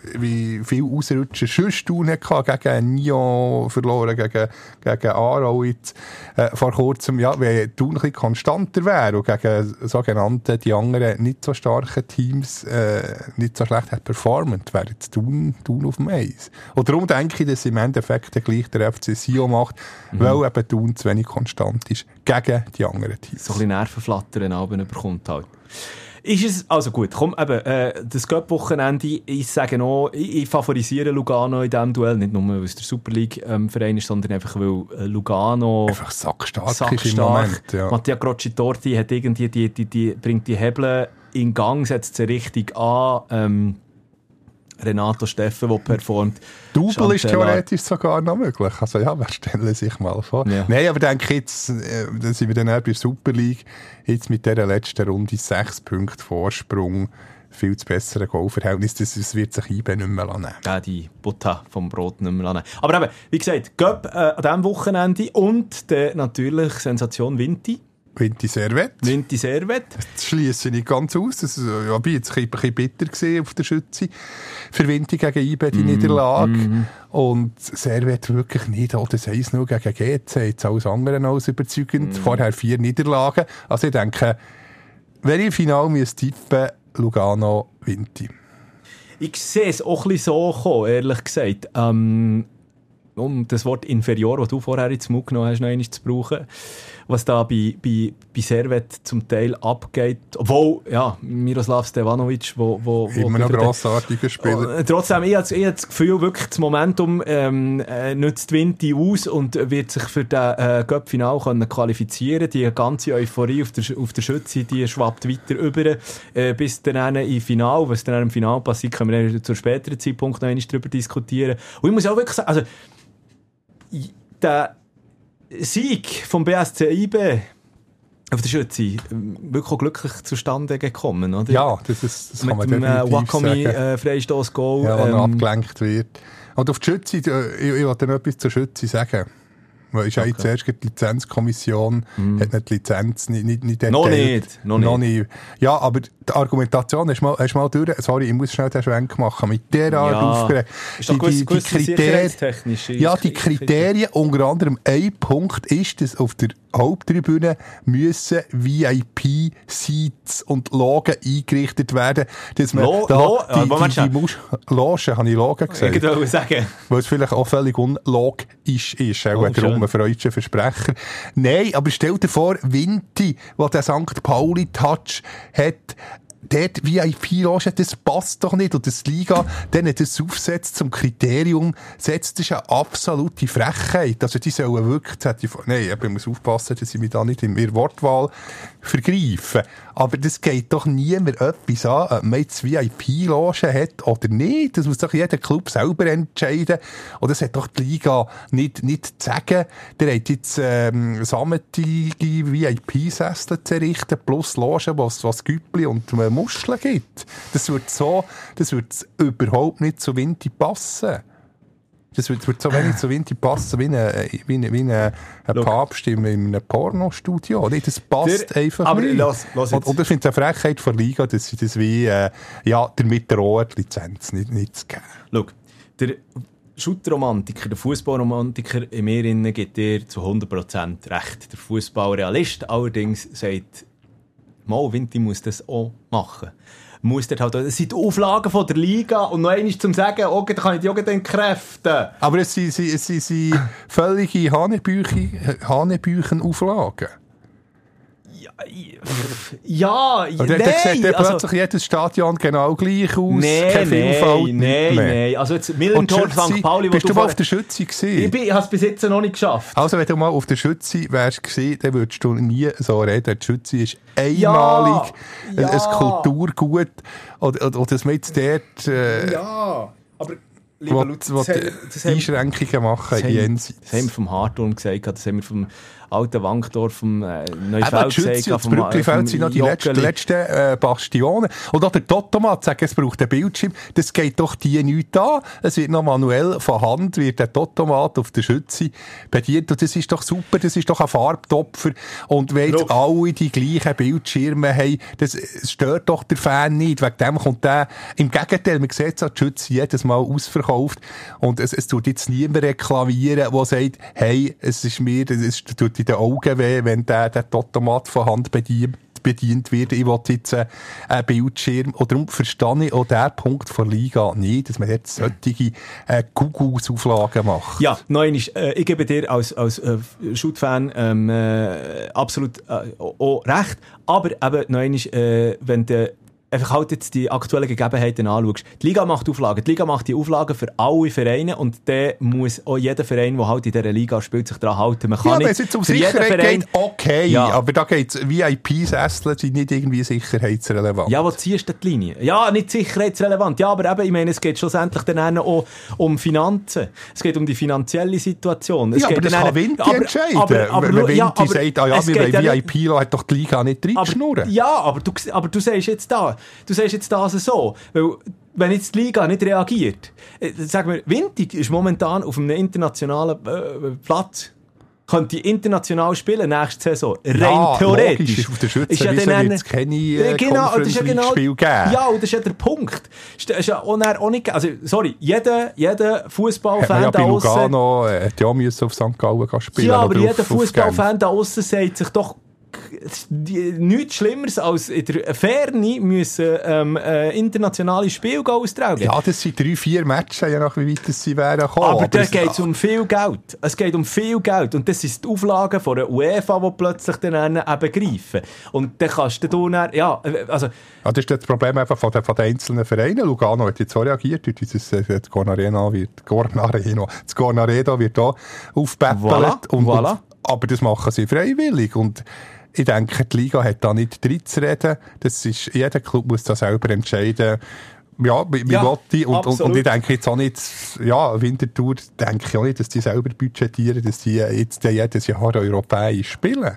wie viel Ausrutscher sonst Thun hatte, gegen Nyon verloren, gegen, gegen Aarau jetzt, äh, vor kurzem, ja, wenn Thun ein bisschen konstanter wäre und gegen sogenannte, die anderen nicht so starken Teams, äh, nicht so schlecht hat performt, wäre jetzt Thun, Thun auf dem Eis. Und darum denke ich, dass im Endeffekt der gleich der F C Sion macht, mhm. weil eben Thun zu wenig konstant ist gegen die anderen Teams. So ein bisschen Nervenflattern Abend bekommt halt. Ist es, also gut, komm, eben, äh, das Cup-Wochenende, ich sage noch, ich, ich favorisiere Lugano in diesem Duell, nicht nur, weil es der Super League-Verein ähm, ist, sondern einfach, weil äh, Lugano einfach sackstark, sackstark ist im Moment. Ja. Mattia Crocitorti hat irgendwie die, die, die, bringt die Hebel in Gang, setzt sie richtig an, ähm, Renato Steffen, der performt. Double ist theoretisch sogar noch möglich. Also ja, wer stellen sich mal vor. Ja. Nein, aber denke ich jetzt, äh, da sind wir dann auch bei der Super League, jetzt mit dieser letzten Runde sechs Punkte Vorsprung, viel zu bessere Goalverhältnis, das, das wird sich I B nicht mehr nehmen. Ja, die Butter vom Brot nicht mehr nehmen. Aber eben, wie gesagt, Göpp äh, an diesem Wochenende und der natürlich Sensation Vinti. Vinti Servet. Vinti Servet. Das schliesse ich nicht ganz aus. Das war ja, jetzt ein bisschen bitter gewesen auf der Schütze. Für Vinti gegen I B die mm, Niederlage. Mm. Und Servet wirklich nicht. Oh, das eins null gegen G C. Jetzt alles andere als überzeugend. Mm. Vorher vier Niederlagen. Also ich denke, wenn ich im Finale muss tippen, Lugano, Vinti. Ich sehe es auch ein bisschen so kommen, ehrlich gesagt. Ähm, um das Wort inferior, das du vorher ins Mund genommen hast, noch einmal zu brauchen, was da bei, bei, bei Servet zum Teil abgeht. Obwohl, ja, Miroslav Stevanovic, wo, wo, wo immer noch grossartiger Spieler. Oh, trotzdem, ich habe das Gefühl, wirklich das Momentum ähm, äh, nützt Vinti aus und wird sich für den äh, Cup-Final qualifizieren. Die ganze Euphorie auf der, auf der Schütze, die schwappt weiter über äh, bis dann im Final. Was dann im Final passiert, können wir dann zu einem späteren Zeitpunkt noch einmal darüber diskutieren. Und ich muss auch wirklich sagen, also der Sieg vom B S C I B auf der Schütze wirklich auch glücklich zustande gekommen, oder? Ja, das, ist, das kann man definitiv sagen. Mit dem Wakami äh, Freistoß-Goal. Ja, wenn ähm, abgelenkt wird. Und auf die Schütze, ich, ich wollte noch etwas zur Schütze sagen. Weil ist okay. Ja zuerst die Lizenzkommission, mm. hat nicht die Lizenz, nicht, nicht, nicht Noch nicht, noch nicht. Noch nicht. Ja, aber die Argumentation, hast du mal, hast mal durch, sorry, ich muss schnell den Schwenk machen, mit der Art ja. aufgeregt. Ist doch die, die, die Kriterien, ja, die Kriterien, unter anderem ein Punkt ist, dass auf der Haupttribüne müssen V I P-Seats und Logen eingerichtet werden, dass man Lo- da Lo- die, Moment, die, die, die Mus- Logen, habe ich Logen gesagt? Ich wollte sagen. Weil es vielleicht auch völlig unlogisch ist, auch oh, darum ein freudscher Versprecher. Nein, aber stell dir vor, Vinti, der den Sankt Pauli-Touch hat, dort V I P-Loge, das passt doch nicht. Und das Liga, denen das aufsetzt zum Kriterium, setzt, das ist eine absolute Frechheit. Also die sollen wirklich, ich, nein, ich muss aufpassen, dass ich mich da nicht in ihrer Wortwahl vergreife. Aber das geht doch niemand etwas an, ob man jetzt V I P-Loge hat oder nicht. Das muss doch jeder Club selber entscheiden. Und das hat doch die Liga nicht, nicht zu sagen. Der hat jetzt ähm, sammetige V I P-Sessel zu errichten, plus Logen, was, was Güppli und Muscheln gibt. Das wird so, das wird überhaupt nicht zu Vinti passen. Das wird, wird so wenig zu Vinti passen wie eine, wie eine, wie eine, eine Papst in einem Pornostudio. Nee, das passt der, einfach aber nicht. Lass, lass und, und ich finde es eine Frechheit von der Liga, dass sie das wie, äh, ja, damit drohen, die Lizenz nicht, nicht zu geben. Schau, der Schutt-Romantiker, der Fußballromantiker in mir innen gibt dir zu hundert Prozent recht. Der Fußballrealist allerdings sagt, mal, Vinti muss das auch machen. Muss dort halt, das sind die Auflagen von der Liga und noch einmal zum sagen, okay, da kann ich die auch entkräften. Aber es sind, es sind, es sind völlige Hanebüchen-Auflagen. Ja, ja, und nein. Dann sieht dann also, plötzlich jedes Stadion genau gleich aus. Nein, keine Vielfalt, nein, nein. Also jetzt Millentor, Sankt Pauli... Bist du mal auf der Schütze gewesen? Ich, ich habe es bis jetzt noch nicht geschafft. Also wenn du mal auf der Schütze wärst gewesen, dann würdest du nie so reden. Die Schütze ist einmalig, ja, ja. ein Kulturgut. Oder, oder, oder dass man jetzt dort... Äh, ja, aber... Lieber Lutz, das das Einschränkungen machen das jenseits. Das haben wir vom Hartturm gesagt, das haben wir vom alten Wankdorf, vom äh, Neufeld gesagt. Das Brücklifeld sind noch die letzten, letzten äh, Bastionen. Und auch der Totomat sagt, es braucht einen Bildschirm. Das geht doch die nichts an. Es wird noch manuell von Hand, wird der Totomat auf der Schütze bedient. Und das ist doch super, das ist doch ein Farbtopfer. Und wenn jetzt alle die gleichen Bildschirme haben, das stört doch der Fan nicht. Wegen dem kommt der, im Gegenteil, man sieht es, die Schütze jedes Mal ausverkauft. Und es, es tut jetzt niemand reklamieren, der sagt, hey, es ist mir, es tut in den Augen weh, wenn der, der Automat von Hand bedient, bedient wird. Ich will jetzt äh, einen Bildschirm. Und darum verstehe ich auch den Punkt von Liga nicht, dass man jetzt solche äh, Kugelsauflagen macht. Ja, nein, ich, äh, ich gebe dir als, als äh, Shoot-Fan ähm, äh, absolut äh, auch recht. Aber eben, nein, äh, wenn der einfach halt jetzt die aktuellen Gegebenheiten anschaust. Die Liga macht Auflagen. Die Liga macht die Auflagen für alle Vereine und dann muss auch jeder Verein, der halt in dieser Liga spielt, sich daran halten. Man kann ja, nicht wenn es jetzt um für jeden Sicherheit Verein... geht, okay, Ja. aber da geht es, V I P-Sessel sind nicht irgendwie sicherheitsrelevant. Ja, wo ziehst du die Linie? Ja, nicht sicherheitsrelevant. Ja, aber eben, ich meine, es geht schlussendlich dann auch um Finanzen. Es geht um die finanzielle Situation. Es ja, geht aber das dann kann Vinti aber, entscheiden. Aber, aber, wenn Vinti ja, aber, sagt, ah ja, es wir geht wollen ja V I nicht- P, hat doch die Liga nicht aber, reingeschnurren. ja, aber du, aber du sagst jetzt da, du sagst jetzt das so, weil wenn jetzt die Liga nicht reagiert, äh, sagen wir, Windig ist momentan auf einem internationalen äh, Platz, könnte international spielen nächste Saison, rein Ja, theoretisch. logisch, auf der Ist ja Schützenwiese dann- wird es keine äh, genau, das ist ja genau, Conference-League-Spiel geben. ja, und das ist ja der Punkt. Ist, ist ja auch, nicht- auch nicht, also, sorry, jeder, jeder Hat man Fußballfan ja bei da aussen, Lugano äh, hat ja auch müssen auf Sankt Gallen gehen spielen. ja, aber oder jeder auf- auf Fußballfan da aussen sagt sich doch die- nichts Schlimmeres als in der Ferne müssen ähm, äh, internationale Spiele austragen. Ja, das sind drei, vier Matches, je nach wie weit es sie wären gekommen. Aber da es- geht es um viel Geld. Es geht um viel Geld. Und das sind die Auflagen von der UEFA, die plötzlich dann eben greifen. Und dann kannst du dann, ja, also... Ja, das ist das Problem einfach von den, von den einzelnen Vereinen. Lugano hat jetzt auch reagiert. Durch dieses, äh, das Gornarena wird, Gornareno, das Gornaredo wird auch aufgepäppelt. Voilà, und, voilà. und, aber das machen sie freiwillig. Und ich denke, die Liga hat da nicht drin zu reden. Das ist, jeder Club muss da selber entscheiden. Ja, wie, wie Ja, will die? Und, und, und absolut. ich denke jetzt auch nicht, ja, Winterthur denke ich auch nicht, dass die selber budgetieren, dass die jetzt jedes Jahr europäisch spielen.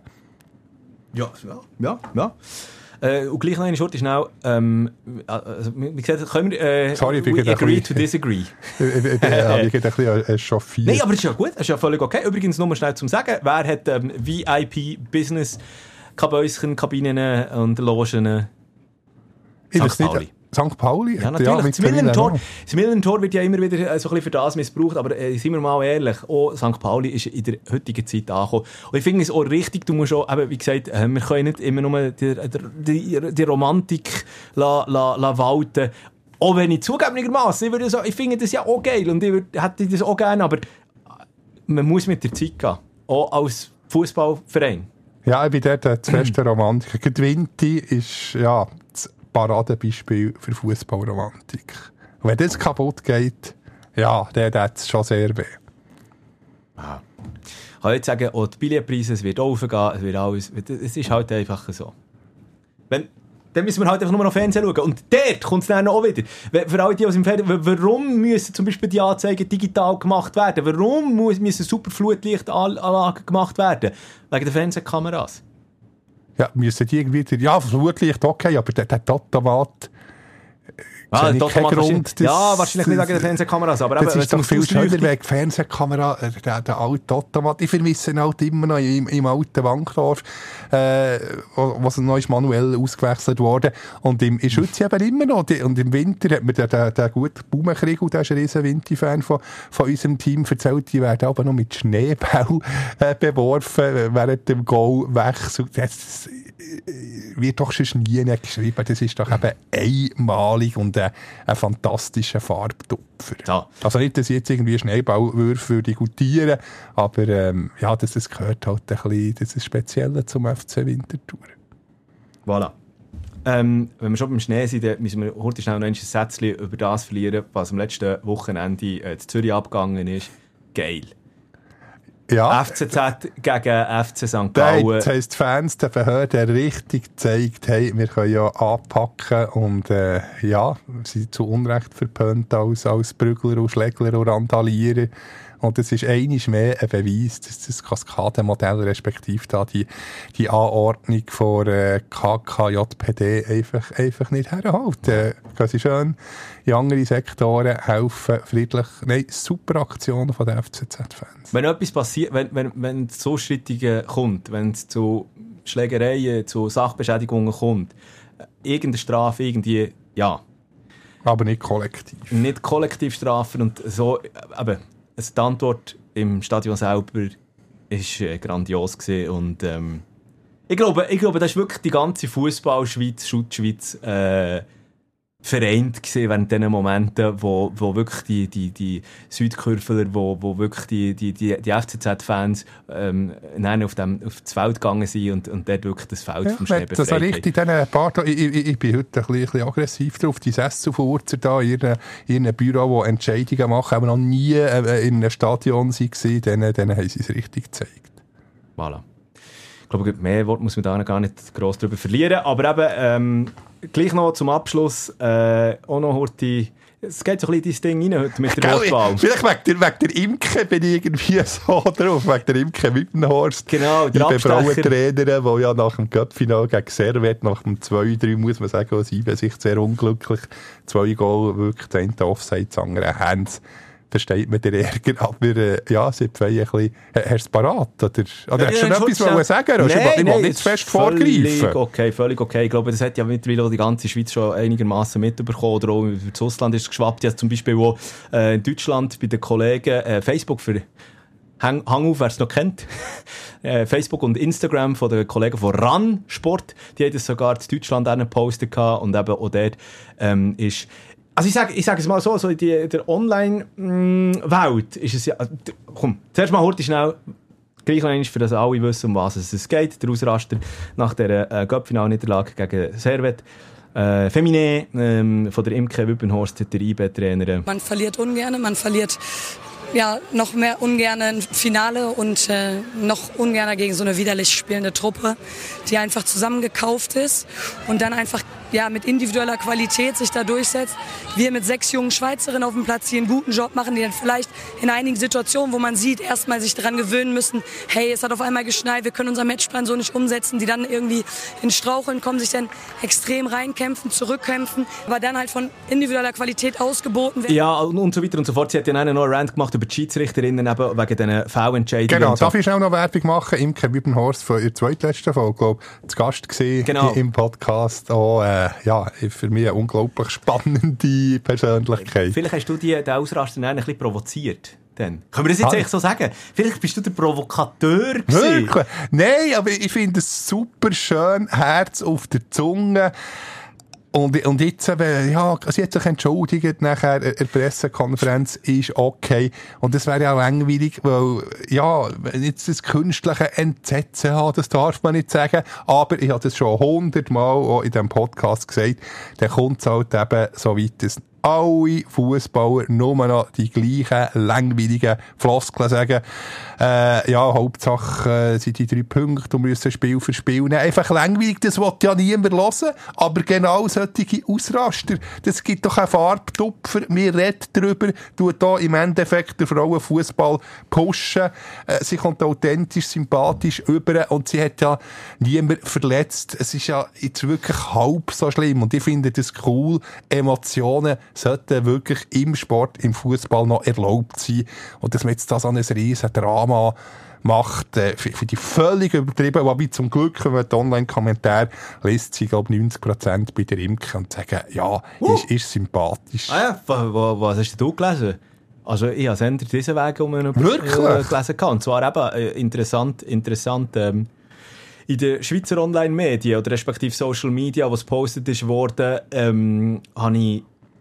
Ja, ja, ja. ja. Äh, und gleich noch eine Schurte schnell, ähm, also, wie gesagt, können wir, äh, Sorry, ich bin we gerade ein agree bisschen- to disagree. Ich, ich, ich, ich habe mich ein bisschen echauffiert. Nein, aber das ist ja gut, das ist ja völlig okay. Übrigens, nur mal schnell zum Sagen, wer hat ähm, V I P Business Kabäuschen, Kabinen und Logen? Ich Sankt weiß nicht, Pauli. Sankt Pauli? Ja, natürlich. das mittlerweile Millentor, auch. das Millentor wird ja immer wieder äh, so ein bisschen für das missbraucht, aber äh, sind wir mal ehrlich, auch Sankt Pauli ist in der heutigen Zeit angekommen. Und ich finde es auch richtig, du musst auch, eben, wie gesagt, äh, wir können nicht immer nur die, die, die Romantik la, la, la walten. Auch wenn ich zugegebenermaßen, ich, würde so, ich finde das ja auch geil und ich würde, hätte das auch gerne, aber man muss mit der Zeit gehen. Auch als Fußballverein. Ja, ich bin dort der beste Romantiker. Die Vinti ist ja das Paradebeispiel für Fußballromantik. Und wenn das kaputt geht, ja, dann hat es schon sehr weh. Ich kann jetzt sagen, auch die Billetpreise, es wird aufgehen, es wird alles, es ist halt einfach so. Wenn, dann müssen wir halt einfach nur noch Fernsehen schauen. Und dort kommt es dann auch wieder. Für alle die aus dem Fernsehen, warum müssen zum Beispiel die Anzeigen digital gemacht werden? Warum muss, müssen super Flutlichtanlagen gemacht werden? Wegen der Fernsehkameras. Ja, müssen die irgendwie... Ja, Flutlicht okay, aber der, der Automat... Ah, sehe ich der keinen Automat Grund, wahrscheinlich- ja, wahrscheinlich nicht wegen der Fernsehkameras, aber eben, das wenn ist doch es viel ums schöner Ausleuchten- wegen die Fernsehkamera, äh, der, der alte Automat. Ich vermisse ihn halt immer noch im, im alten Wankdorf, äh, wo wo es neu ist manuell ausgewechselt worden. Und im, in Schütz eben immer noch. Die, und im Winter hat mir der, der, der gute Baumenkrieg, der ist ein riesen Winti-Fan von, von unserem Team, erzählt, die werden aber noch mit Schneeball äh, beworfen während dem Goalwechsel. Das wird doch schon nie geschrieben. Das ist doch eben einmalig und äh, ein fantastischer Farbtupfer. Ja. Also nicht, dass ich jetzt irgendwie Schneeballwürfe würde gutieren, aber ähm, ja, das, das gehört halt ein bisschen, das ist speziell zum F C Winterthur. Voilà. Ähm, wenn wir schon beim Schnee sind, dann müssen wir heute schnell noch ein Sätzchen über das verlieren, was am letzten Wochenende äh, in Zürich abgegangen ist. Geil. Ja, F C Z gegen F C Sankt da Gallen. hat die Fans der Behörde richtig gezeigt, hey, wir können ja anpacken und äh, ja, sie sind zu Unrecht verpönt als, als Brügler und Schlägler und Randalierer. Und das ist einmal mehr ein Beweis, dass das Kaskadenmodell, respektive da die, die Anordnung von äh, K K J P D einfach, einfach nicht herhält. Äh, gehen sie schön in andere Sektoren helfen, friedlich. Nein, super Aktionen von den F C Z-Fans. Wenn etwas passiert, wenn, wenn, wenn es zu Ausschreitungen kommt, wenn es zu Schlägereien, zu Sachbeschädigungen kommt, irgendeine Strafe, irgendwie, ja, Aber nicht kollektiv. nicht kollektiv strafen und so, eben, also die Antwort im Stadion selber ist äh, grandios gewesen und ähm, ich glaube, ich glaube, das ist wirklich die ganze Fußball-Schweiz, Schutzschweiz äh, vereint gewesen während diesen Momenten, wo, wo wirklich die, die, die Südkürfler, wo, wo wirklich die, die, die, die F C Z-Fans ähm, auf, dem, auf das Feld gegangen sind und, und dort wirklich das Feld ja, vom Schnee befreit. Das war richtig, diese paar, ich, ich, ich bin heute ein bisschen, ein bisschen aggressiv drauf, die Sesselfurzer da in ihrem, in ihrem Büro, die Entscheidungen machen, aber noch nie äh, in einem Stadion waren, denen, denen haben sie es richtig gezeigt. Voilà. Ich glaube, mehr Wort muss man da gar nicht gross darüber verlieren, aber eben, ähm, gleich noch zum Abschluss, äh, auch noch heute, es geht so ein bisschen in dein Ding rein heute mit der Wortwahl. Vielleicht wegen der, wegen der Imke bin ich irgendwie so drauf, wegen der Imke Wittenhorst. Genau, der Abstecher. Frauentrainerin, die ja nach dem Cup-Final gegen Servet, nach dem zwei drei, muss man sagen, aus Sicht sehr unglücklich, zwei Goal, wirklich das eine Offside, das andere Hands. Versteht man den Ärger, aber äh, ja, seit zwei ein bisschen, äh, hast du es parat? Oder, oder ja, hast du ja, schon etwas wollen sagen? Nein, ich will nein, nicht zu fest völlig vorgreifen. Okay, völlig okay. Ich glaube, das hat ja mittlerweile die ganze Schweiz schon einigermaßen mitbekommen. Oder auch über das Ausland ist es geschwappt. Ja, zum Beispiel auch äh, in Deutschland bei den Kollegen äh, Facebook für Hang, Hang auf, wer es noch kennt. äh, Facebook und Instagram von den Kollegen von RAN Sport. Die haben das sogar in Deutschland auch gepostet gehabt. Und eben auch dort ähm, ist... Also ich sage ich sag es mal so, so in die, der Online-Welt ist es ja... Komm, zuerst mal heute schnell, gleich noch einmal, für das alle wissen, um was es geht. Der Ausraster nach der äh, Cup-Final-Niederlage gegen Servet. Äh, Femine ähm, von der Imke Wippenhorst, der I B-Trainerin. Man verliert ungern, man verliert... Ja, noch mehr ungern ein Finale und äh, noch ungerner gegen so eine widerlich spielende Truppe, die einfach zusammengekauft ist und dann einfach ja, mit individueller Qualität sich da durchsetzt. Wir mit sechs jungen Schweizerinnen auf dem Platz, die einen guten Job machen, die dann vielleicht in einigen Situationen, wo man sieht, erstmal sich daran gewöhnen müssen, hey, es hat auf einmal geschneit, wir können unseren Matchplan so nicht umsetzen, die dann irgendwie in Straucheln kommen, sich dann extrem reinkämpfen, zurückkämpfen, aber dann halt von individueller Qualität ausgeboten werden. Ja, und so weiter und so fort. Sie hat ja einen neuen Rant gemacht über die Schiedsrichterinnen eben wegen diesen Fehlentscheidungen. Genau, so. Darf ich auch noch Werbung machen? Imke Wippenhorst von ihrer zweitletzten Folge, glaube ich, zu Gast gewesen genau. im Podcast. Auch, äh, ja, für mich eine unglaublich spannende Persönlichkeit. Vielleicht hast du die, den Ausraster ein bisschen provoziert. Dann. Können wir das jetzt ah. eigentlich so sagen? Vielleicht bist du der Provokateur gewesen. Wirklich? Nein, aber ich finde es super schön, Herz auf der Zunge. Und, und jetzt eben, ja, sie hat sich entschuldigt nachher, eine Pressekonferenz ist okay. Und das wäre ja auch langweilig, weil, ja, wenn jetzt das künstliche Entsetzen haben, das darf man nicht sagen. Aber ich habe das schon hundertmal auch in diesem Podcast gesagt, dann kommt es halt eben so weit, dass alle Fußballer nur noch die gleichen langweiligen Floskeln sagen. Äh, ja, Hauptsache äh, sind die drei Punkte und müssen Spiel für Spiel nehmen. Einfach langweilig, das will ja niemand hören. Aber genau solche Ausraster, das gibt doch einen Farbtupfer. Wir reden darüber, tut da im Endeffekt den Frauenfußball pushen. Äh, sie kommt authentisch, sympathisch über und sie hat ja niemand verletzt. Es ist ja jetzt wirklich halb so schlimm und ich finde das cool. Emotionen sollten wirklich im Sport, im Fußball noch erlaubt sein. Und dass man jetzt da so ein riesen Drama macht, äh, finde ich völlig übertrieben. Wobei zum Glück, wenn man die Online-Kommentare liest, sind, glaube ich, neunzig Prozent bei der Imke und sagen, ja, uh. ist, ist sympathisch. Ah ja, was hast du gelesen? Also ich habe es eher diesen Weg um einen Wirklich? Äh, gelesen. Und zwar eben äh, interessant, interessant ähm, in den Schweizer Online-Medien oder respektive Social Media, was gepostet ist worden, ähm, habe ich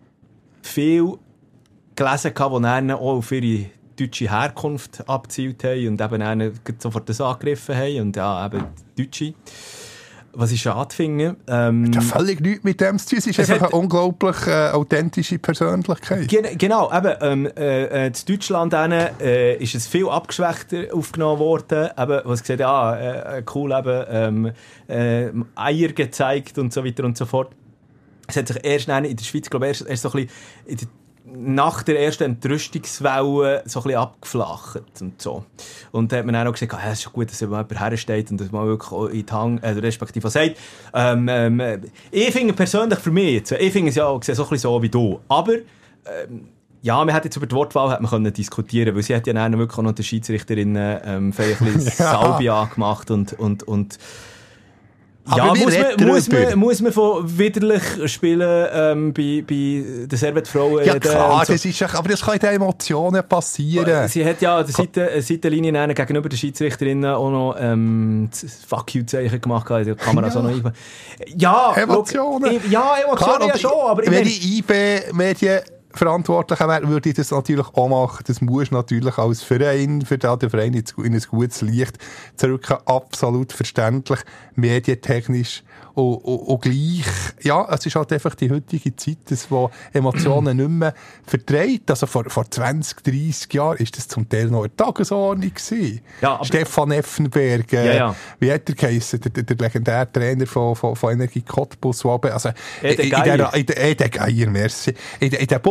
viel gelesen, die dann auch auf ihre deutsche Herkunft abgezielt haben und eben dann sofort das angegriffen haben und ja, eben Deutsche. Was ich schade finde. Ähm, ja, völlig nichts mit dem zu tun. Es ist es einfach hat, eine unglaublich äh, authentische Persönlichkeit. Gen- genau, eben, ähm, äh, in Deutschland dann, äh, ist es viel abgeschwächter aufgenommen worden. Eben, was gesagt, ah, äh, cool, eben, ähm, äh, Eier gezeigt und so weiter und so fort. Es hat sich erst in der Schweiz, glaube ich, erst, erst so ein bisschen nach der ersten Entrüstungswelle so ein bisschen abgeflacht und so. Und da hat man dann auch gesagt, ah, es ist schon gut, dass jemand hersteht und dass man wirklich in die Hang, äh, respektive sagt. Ähm, ähm, ich finde persönlich für mich jetzt, ich finde es ja auch so ein bisschen so wie du. Aber, ähm, ja, man hätte jetzt über die Wortwahl hat man können diskutieren, weil sie hat ja dann wirklich auch noch die Schiedsrichterin ähm, ein bisschen ja. Salbia gemacht und, und, und Ja, aber muss man, muss, man, muss man von widerlich spielen ähm, bei, bei den Servet-Frauen? Ja klar, so. das ist, aber das kann in den Emotionen passieren. Sie hat ja an der Seite, Seitenlinie gegenüber der Schiedsrichterinnen auch noch ähm, das Fuck-you-Zeichen gemacht. Die Kamera ja. So noch eingebaut. Ja, Emotionen. Look, ja, Emotionen klar, ja schon. Aber wenn die I B-Medien Verantwortlicher wäre, würde ich das natürlich auch machen. Das muss natürlich als Verein, für den Verein in ein gutes Licht zurück, absolut verständlich, medientechnisch und, und, und gleich. Ja, es ist halt einfach die heutige Zeit, dass wo Emotionen nicht mehr vertreibt. Also vor, vor zwanzig, dreissig Jahren ist das zum Teil noch eine Tagesordnung gewesen. Ja, Stefan Effenberg, äh, ja, ja. wie hat er geheissen, der, der, der legendäre Trainer von, von, von Energie Cottbus, also Ede Geier. Ede Geier, merci. In, in der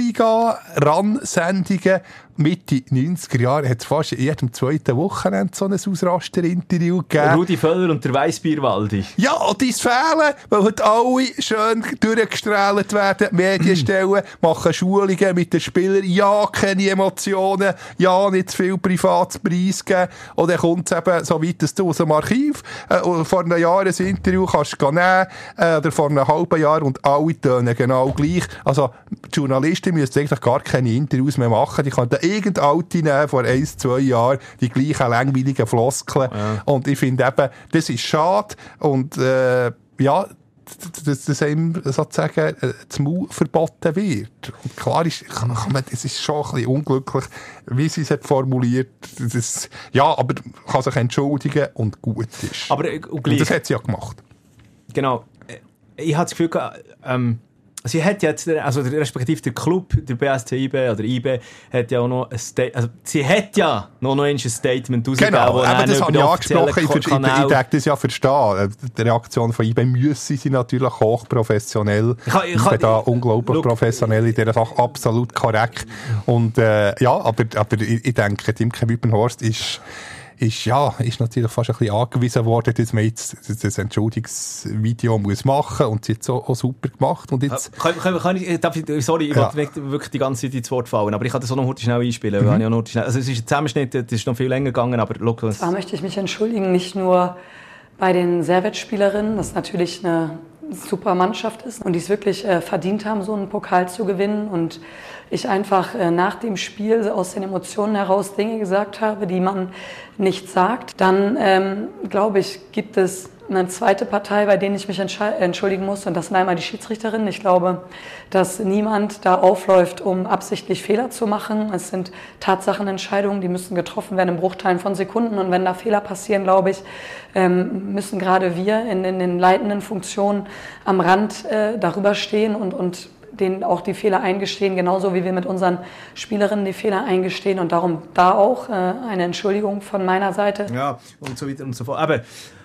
Bundesliga-Ran-Sendungen Mitte neunziger Jahre hat es fast in jedem zweiten Wochenende so ein Ausraster-Interview gegeben. Rudi Völler und der Weissbierwaldi. Ja, und dein Fehlen, weil heute alle schön durchgestrahlt werden, Medienstellen, machen Schulungen mit den Spielern, ja, keine Emotionen, ja, nicht zu viel privates preisgeben. Und dann kommt es eben so weit, dass du aus dem Archiv äh, vor einem Jahr ein Interview kannst nehmen äh, oder vor einem halben Jahr und alle tönen genau gleich. Also, die Journalisten müssen eigentlich gar keine Interviews mehr machen, die können irgendein Alte nehmen, vor ein, zwei Jahren, die gleichen langweiligen Floskeln. Ja. Und ich finde eben, das ist schade. Und, äh, ja, dass das einem sozusagen das Maul verboten wird. Und klar ist, kann man, es ist schon ein bisschen unglücklich, wie sie es hat formuliert. Das, ja, aber kann sich entschuldigen und gut ist. Aber, und, und das hat sie ja gemacht. Genau. Ich habe das Gefühl, ähm, sie hat jetzt, also respektive der Club, der B S C I B oder I B, hat ja auch noch ein Statement, also sie hat ja noch, noch ein Statement rausgegeben. Genau, aber das habe ich angesprochen, ich, ich, ich, ich denke das ja verstehen. Die Reaktion von I B müssen sie natürlich hochprofessionell. Ich, ich, ich bin da unglaublich look, professionell in dieser Sache, absolut korrekt. Und äh, ja, aber, aber ich, ich denke, Imke Wüppenhorst ist ist, ja, ist natürlich fast ein bisschen angewiesen worden, dass man jetzt das Entschuldigungsvideo muss machen und sie hat es auch, auch super gemacht. Und jetzt kann, kann, kann ich, darf ich, sorry, ich ja. wollte wirklich die ganze Zeit ins Wort fallen, aber ich kann das auch noch heute schnell einspielen. Mhm. Weil ich auch noch schnell, also es ist ein Zusammenschnitt, das ist noch viel länger gegangen, aber look, das... Zwar möchte ich mich entschuldigen, nicht nur bei den Servet-Spielerinnen, das natürlich eine super Mannschaft ist und die es wirklich äh, verdient haben, so einen Pokal zu gewinnen und ich einfach äh, nach dem Spiel aus den Emotionen heraus Dinge gesagt habe, die man nicht sagt, dann ähm, glaube ich, gibt es eine zweite Partei, bei denen ich mich entschuldigen muss und das sind einmal die Schiedsrichterinnen. Ich glaube, dass niemand da aufläuft, um absichtlich Fehler zu machen. Es sind Tatsachenentscheidungen, die müssen getroffen werden in Bruchteilen von Sekunden und wenn da Fehler passieren, glaube ich, ähm, müssen gerade wir in, in den leitenden Funktionen am Rand äh, darüber stehen und, und denen auch die Fehler eingestehen, genauso wie wir mit unseren Spielerinnen die Fehler eingestehen und darum da auch äh, eine Entschuldigung von meiner Seite. Ja, und so weiter und so fort. Aber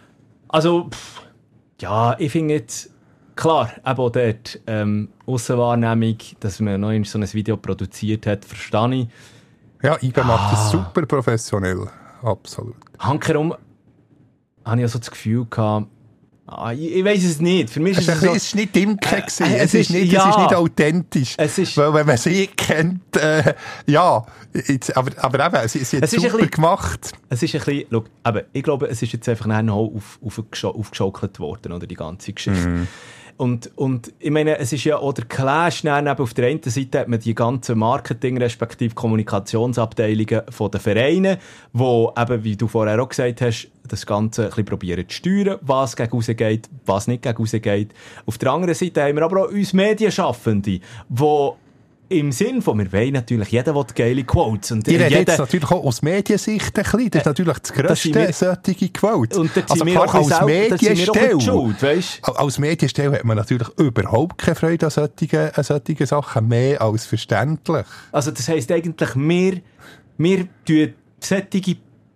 also, pff, ja, ich finde jetzt, klar, eben auch dort, ähm, Aussenwahrnehmung, dass man noch so ein Video produziert hat, verstehe ich. Ja, I B ah. macht das super professionell, absolut. Hankerum habe ich ja so das Gefühl gehabt, ah, ich, ich weiss es nicht. Für mich es ist es, so, so, es ist nicht Imke äh, gewesen. Es, es, ist nicht, ja, es ist nicht authentisch. Es ist, weil wenn man sie kennt, äh, ja, jetzt, aber, aber eben, sie, sie hat es super bisschen, gemacht. Es ist ein bisschen, look, aber ich glaube, es ist jetzt einfach nachher noch auf, auf, aufgeschaukelt worden, oder die ganze Geschichte. Mm. Und, und ich meine, es ist ja auch der Clash, dann eben auf der einen Seite hat man die ganzen Marketing- respektive Kommunikationsabteilungen von den Vereinen, die eben, wie du vorher auch gesagt hast, das Ganze ein bisschen probieren zu steuern, was gegen raus geht, was nicht gegen raus geht. Auf der anderen Seite haben wir aber auch uns Medienschaffende, die im Sinn von, wir wollen natürlich, jeder will geile Quotes. Und ich rede jetzt natürlich auch aus Mediensicht ein bisschen. Das ist natürlich das grösste solche Quotes. Und da also klar, als Medienstelle, als Medienstelle hat man natürlich überhaupt keine Freude an solchen, an solchen Sachen, mehr als verständlich. Also das heisst eigentlich, wir, wir tun solche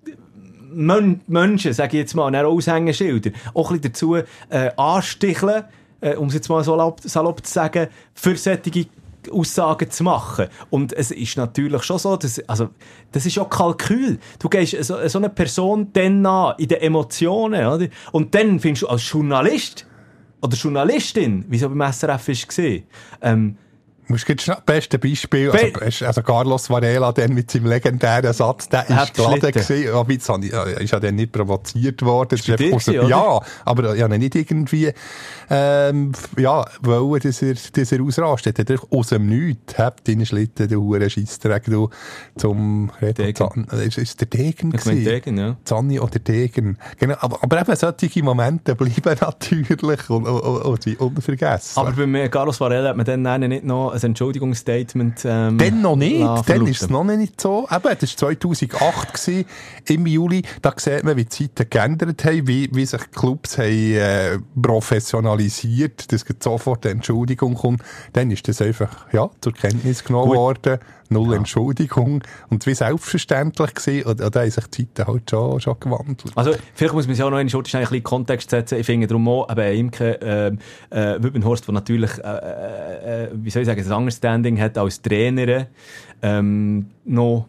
Men- Menschen, sage ich jetzt mal, Aushängeschilder, auch ein bisschen dazu äh, ansticheln, äh, um es jetzt mal so salopp zu sagen, für solche Aussagen zu machen. Und es ist natürlich schon so, dass, also, das ist auch Kalkül. Du gehst so, so eine Person dann an, in den Emotionen, oder? Und dann findest du als Journalist oder Journalistin, wie es beim S R F war, ähm, Musst du jetzt das beste Beispiel, Be- also, also Carlos Varela dann mit seinem legendären Satz, der ist geladen gewesen, aber jetzt habe ich, äh, ist ja dann nicht provoziert worden. Ist bei aus, dir gewesen, ja, aber ja, nicht irgendwie, ähm, ja, wollen, dass er, dass er ausrastet. Er hat aus dem Nichts, habt deinen Schlitten, den Huren Scheissdreck, du, zum Degen. Ist, ist der Degen ich mein Degen, ja. Zanni oder Degen. Genau, aber, aber eben solche Momente bleiben natürlich und, und, und, und unvergessen. Aber bei Carlos Varela hat man dann nicht noch ein Entschuldigungsstatement ähm, Dann noch nicht, dann verlauten. ist es noch nicht so. Eben, das war zweitausendacht gewesen, im Juli. Da sieht man, wie die Zeiten geändert haben, wie, wie sich Clubs haben, äh, professionalisiert, dass sofort eine Entschuldigung kommt. Dann ist das einfach ja, zur Kenntnis genommen Gut. worden. Null Ja. Entschuldigung. Und wie selbstverständlich gewesen. Und, und da haben sich die Zeiten halt schon, schon gewandelt. Also, vielleicht muss man sich auch noch in den ein bisschen Kontext setzen. Ich finde darum auch, eben Imke, ähm, äh, Wübbenhorst, der natürlich, äh, äh, wie soll ich sagen, ein anderes Standing hat als Trainer, ähm, noch,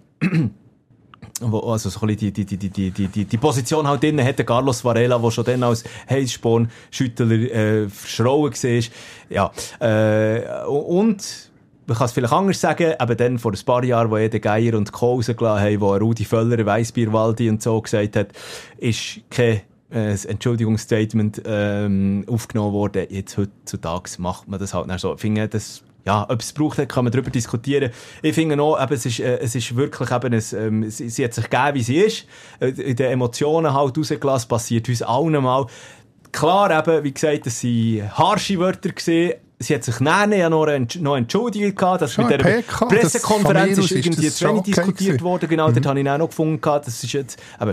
wo, also so ein bisschen die, die, die, die, die, die, die Position halt drin hat, der Carlos Varela, der schon dann als Heißsporn-Schüttler, äh, verschrauen war. Ja, äh, und, man kann es vielleicht anders sagen, aber dann vor ein paar Jahren, wo Ede Geier und Co. rausgelassen haben, wo Rudi Völler, Weissbierwaldi und so gesagt hat, ist kein äh, Entschuldigungsstatement ähm, aufgenommen worden. Jetzt heutzutage macht man das halt nicht so. Ich finde, das, ja, ob es braucht, kann man darüber diskutieren. Ich finde auch, eben, es, ist, äh, es ist wirklich eben ein, ähm, sie, sie hat sich gegeben, wie sie ist. Äh, in den Emotionen halt rausgelassen, passiert uns allen mal. Klar, eben, wie gesagt, das waren harsche Wörter gewesen. Sie hat sich näher ja noch, noch entschuldigt gehabt, dass Schon mit der P K, Pressekonferenz das ist irgendwie ist zu wenig okay diskutiert gewesen. worden. Genau, Mhm. dort habe ich auch noch gefunden gehabt. Das ist jetzt, aber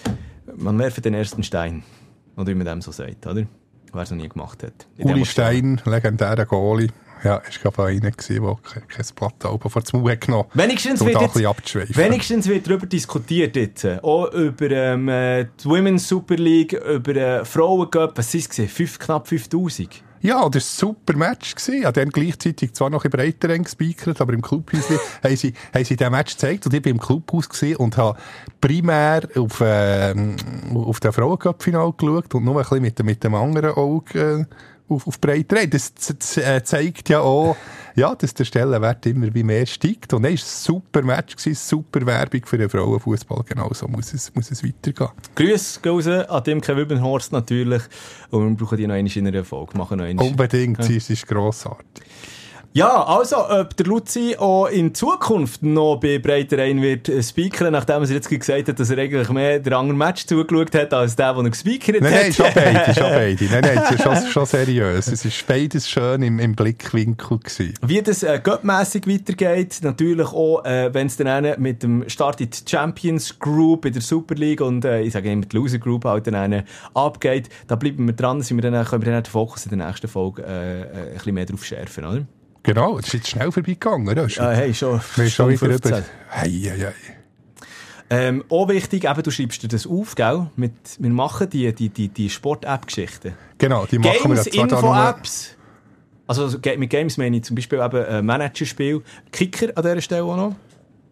man werfe den ersten Stein. Oder wie man dem so sagt, oder? Wer es noch nie gemacht hat. In Uli dem Stein, legendärer Goalie. Ja, ist gerade einer gewesen, der kein, kein Blatt oben vor den Mund hat genommen. Wenigstens um wird, da ein jetzt, bisschen abzuschweifen. wenigstens wird darüber diskutiert jetzt. Auch über ähm, äh, die Women's Super League, über äh, Frauencup. Was ist es? Fünf, knapp fünftausend. Ja, das war ein super Match. Ich habe dann gleichzeitig zwar noch in Breiteren gespeakert, aber im Clubhaus haben sie, haben sie diesen Match gezeigt und ich war im Clubhaus gewesen und habe primär auf, äh, auf den Frauencup-Final geschaut und nur ein bisschen mit, mit dem anderen Auge äh, auf, auf Breiteren. Das z- z- äh, zeigt ja auch, ja, dass der Stellenwert immer wie mehr steigt. Und dann war es ein super Match, gewesen, super Werbung für den Frauenfußball. Genau so muss es, muss es weitergehen. Grüße gehen raus an Imke Wübbenhorst natürlich. Und wir brauchen die noch einmal in einer Folge. Machen noch einmal. Unbedingt, Ja. es ist grossartig. Ja, also, ob der Luzi auch in Zukunft noch bei Breiterein wird äh, speakern, nachdem er jetzt gesagt hat, dass er eigentlich mehr der anderen Match zugeschaut hat, als der, den er gespeakert Nein, hat. nein, schon beide, schon beide. Nein, nein, es ist schon, schon seriös. Es ist beides schön im, im Blickwinkel gewesen. Wie das äh, göttmässig weitergeht, natürlich auch, äh, wenn es dann mit dem Start in die Champions Group in der Super League und äh, ich sage immer die Loser Group halt dann äh, abgeht, da bleiben wir dran, sind wir dann, können wir dann den Fokus in der nächsten Folge äh, äh, ein bisschen mehr drauf schärfen, oder? Genau, es ist jetzt schnell vorbeigegangen, oder? Ja, hey, schon. Wir sind schon wieder fünfzehn. über... Hei, hei, hei. Ähm, auch wichtig, eben, du schreibst dir das auf, gell? Mit, wir machen die, die, die, die Sport-App-Geschichten. Genau, die machen Games, wir ja zwar da nur... Info-Apps. Also ge- mit Games meine ich zum Beispiel eben äh, Managerspiel. Kicker an dieser Stelle auch noch.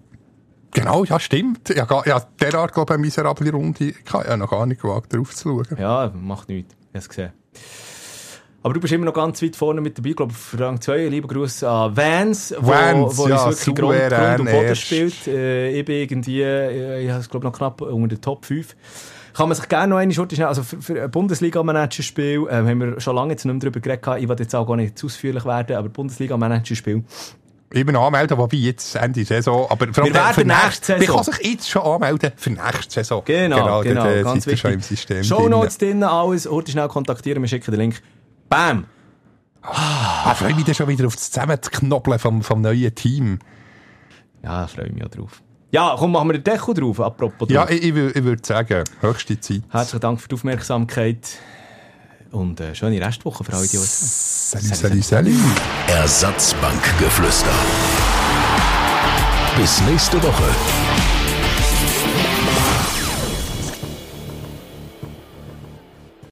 Genau, ja, stimmt. Ich habe ja, derart, glaube ich, eine miserable Runde. Ich habe ja noch gar nicht gewagt, darauf zu schauen. Ja, macht nichts. Ich habe es gesehen. Aber du bist immer noch ganz weit vorne mit dabei. Ich glaube, für Rang zwei, lieber Gruß an Vans, wo, Vans, wo ja, uns wirklich Grund, souverän Grund und Boden erst. spielt. Äh, ich bin irgendwie, äh, ich habe es glaube noch knapp unter den Top fünf. Kann man sich gerne noch eine Schurte schnell, also für, für ein Bundesliga-Managerspiel, äh, haben wir schon lange jetzt nicht mehr darüber geredet, ich will jetzt auch gar nicht zu ausführlich werden, aber Bundesliga-Managerspiel. Eben anmelden, wobei jetzt Ende Saison, aber vor allem Wir werden für nächste Man Saison. kann sich jetzt schon anmelden für nächste Saison. Genau, genau, da, da ganz seid ihr schon wichtig. im System Shownotes drin, alles, heute schnell kontaktieren, wir schicken den Link. Bam! Ah, ich freue mich dann schon wieder auf das Zusammenzuknobbeln vom, vom neuen Team. Ja, freue ich mich auch drauf. Ja, komm, machen wir den Deckel drauf, apropos Ja, drauf. ich, ich, wür- ich würde sagen, höchste Zeit. Herzlichen Dank für die Aufmerksamkeit und äh, schöne Restwoche für alle, die uns. Salut, salut, salut. Ersatzbankgeflüster. Bis nächste Woche.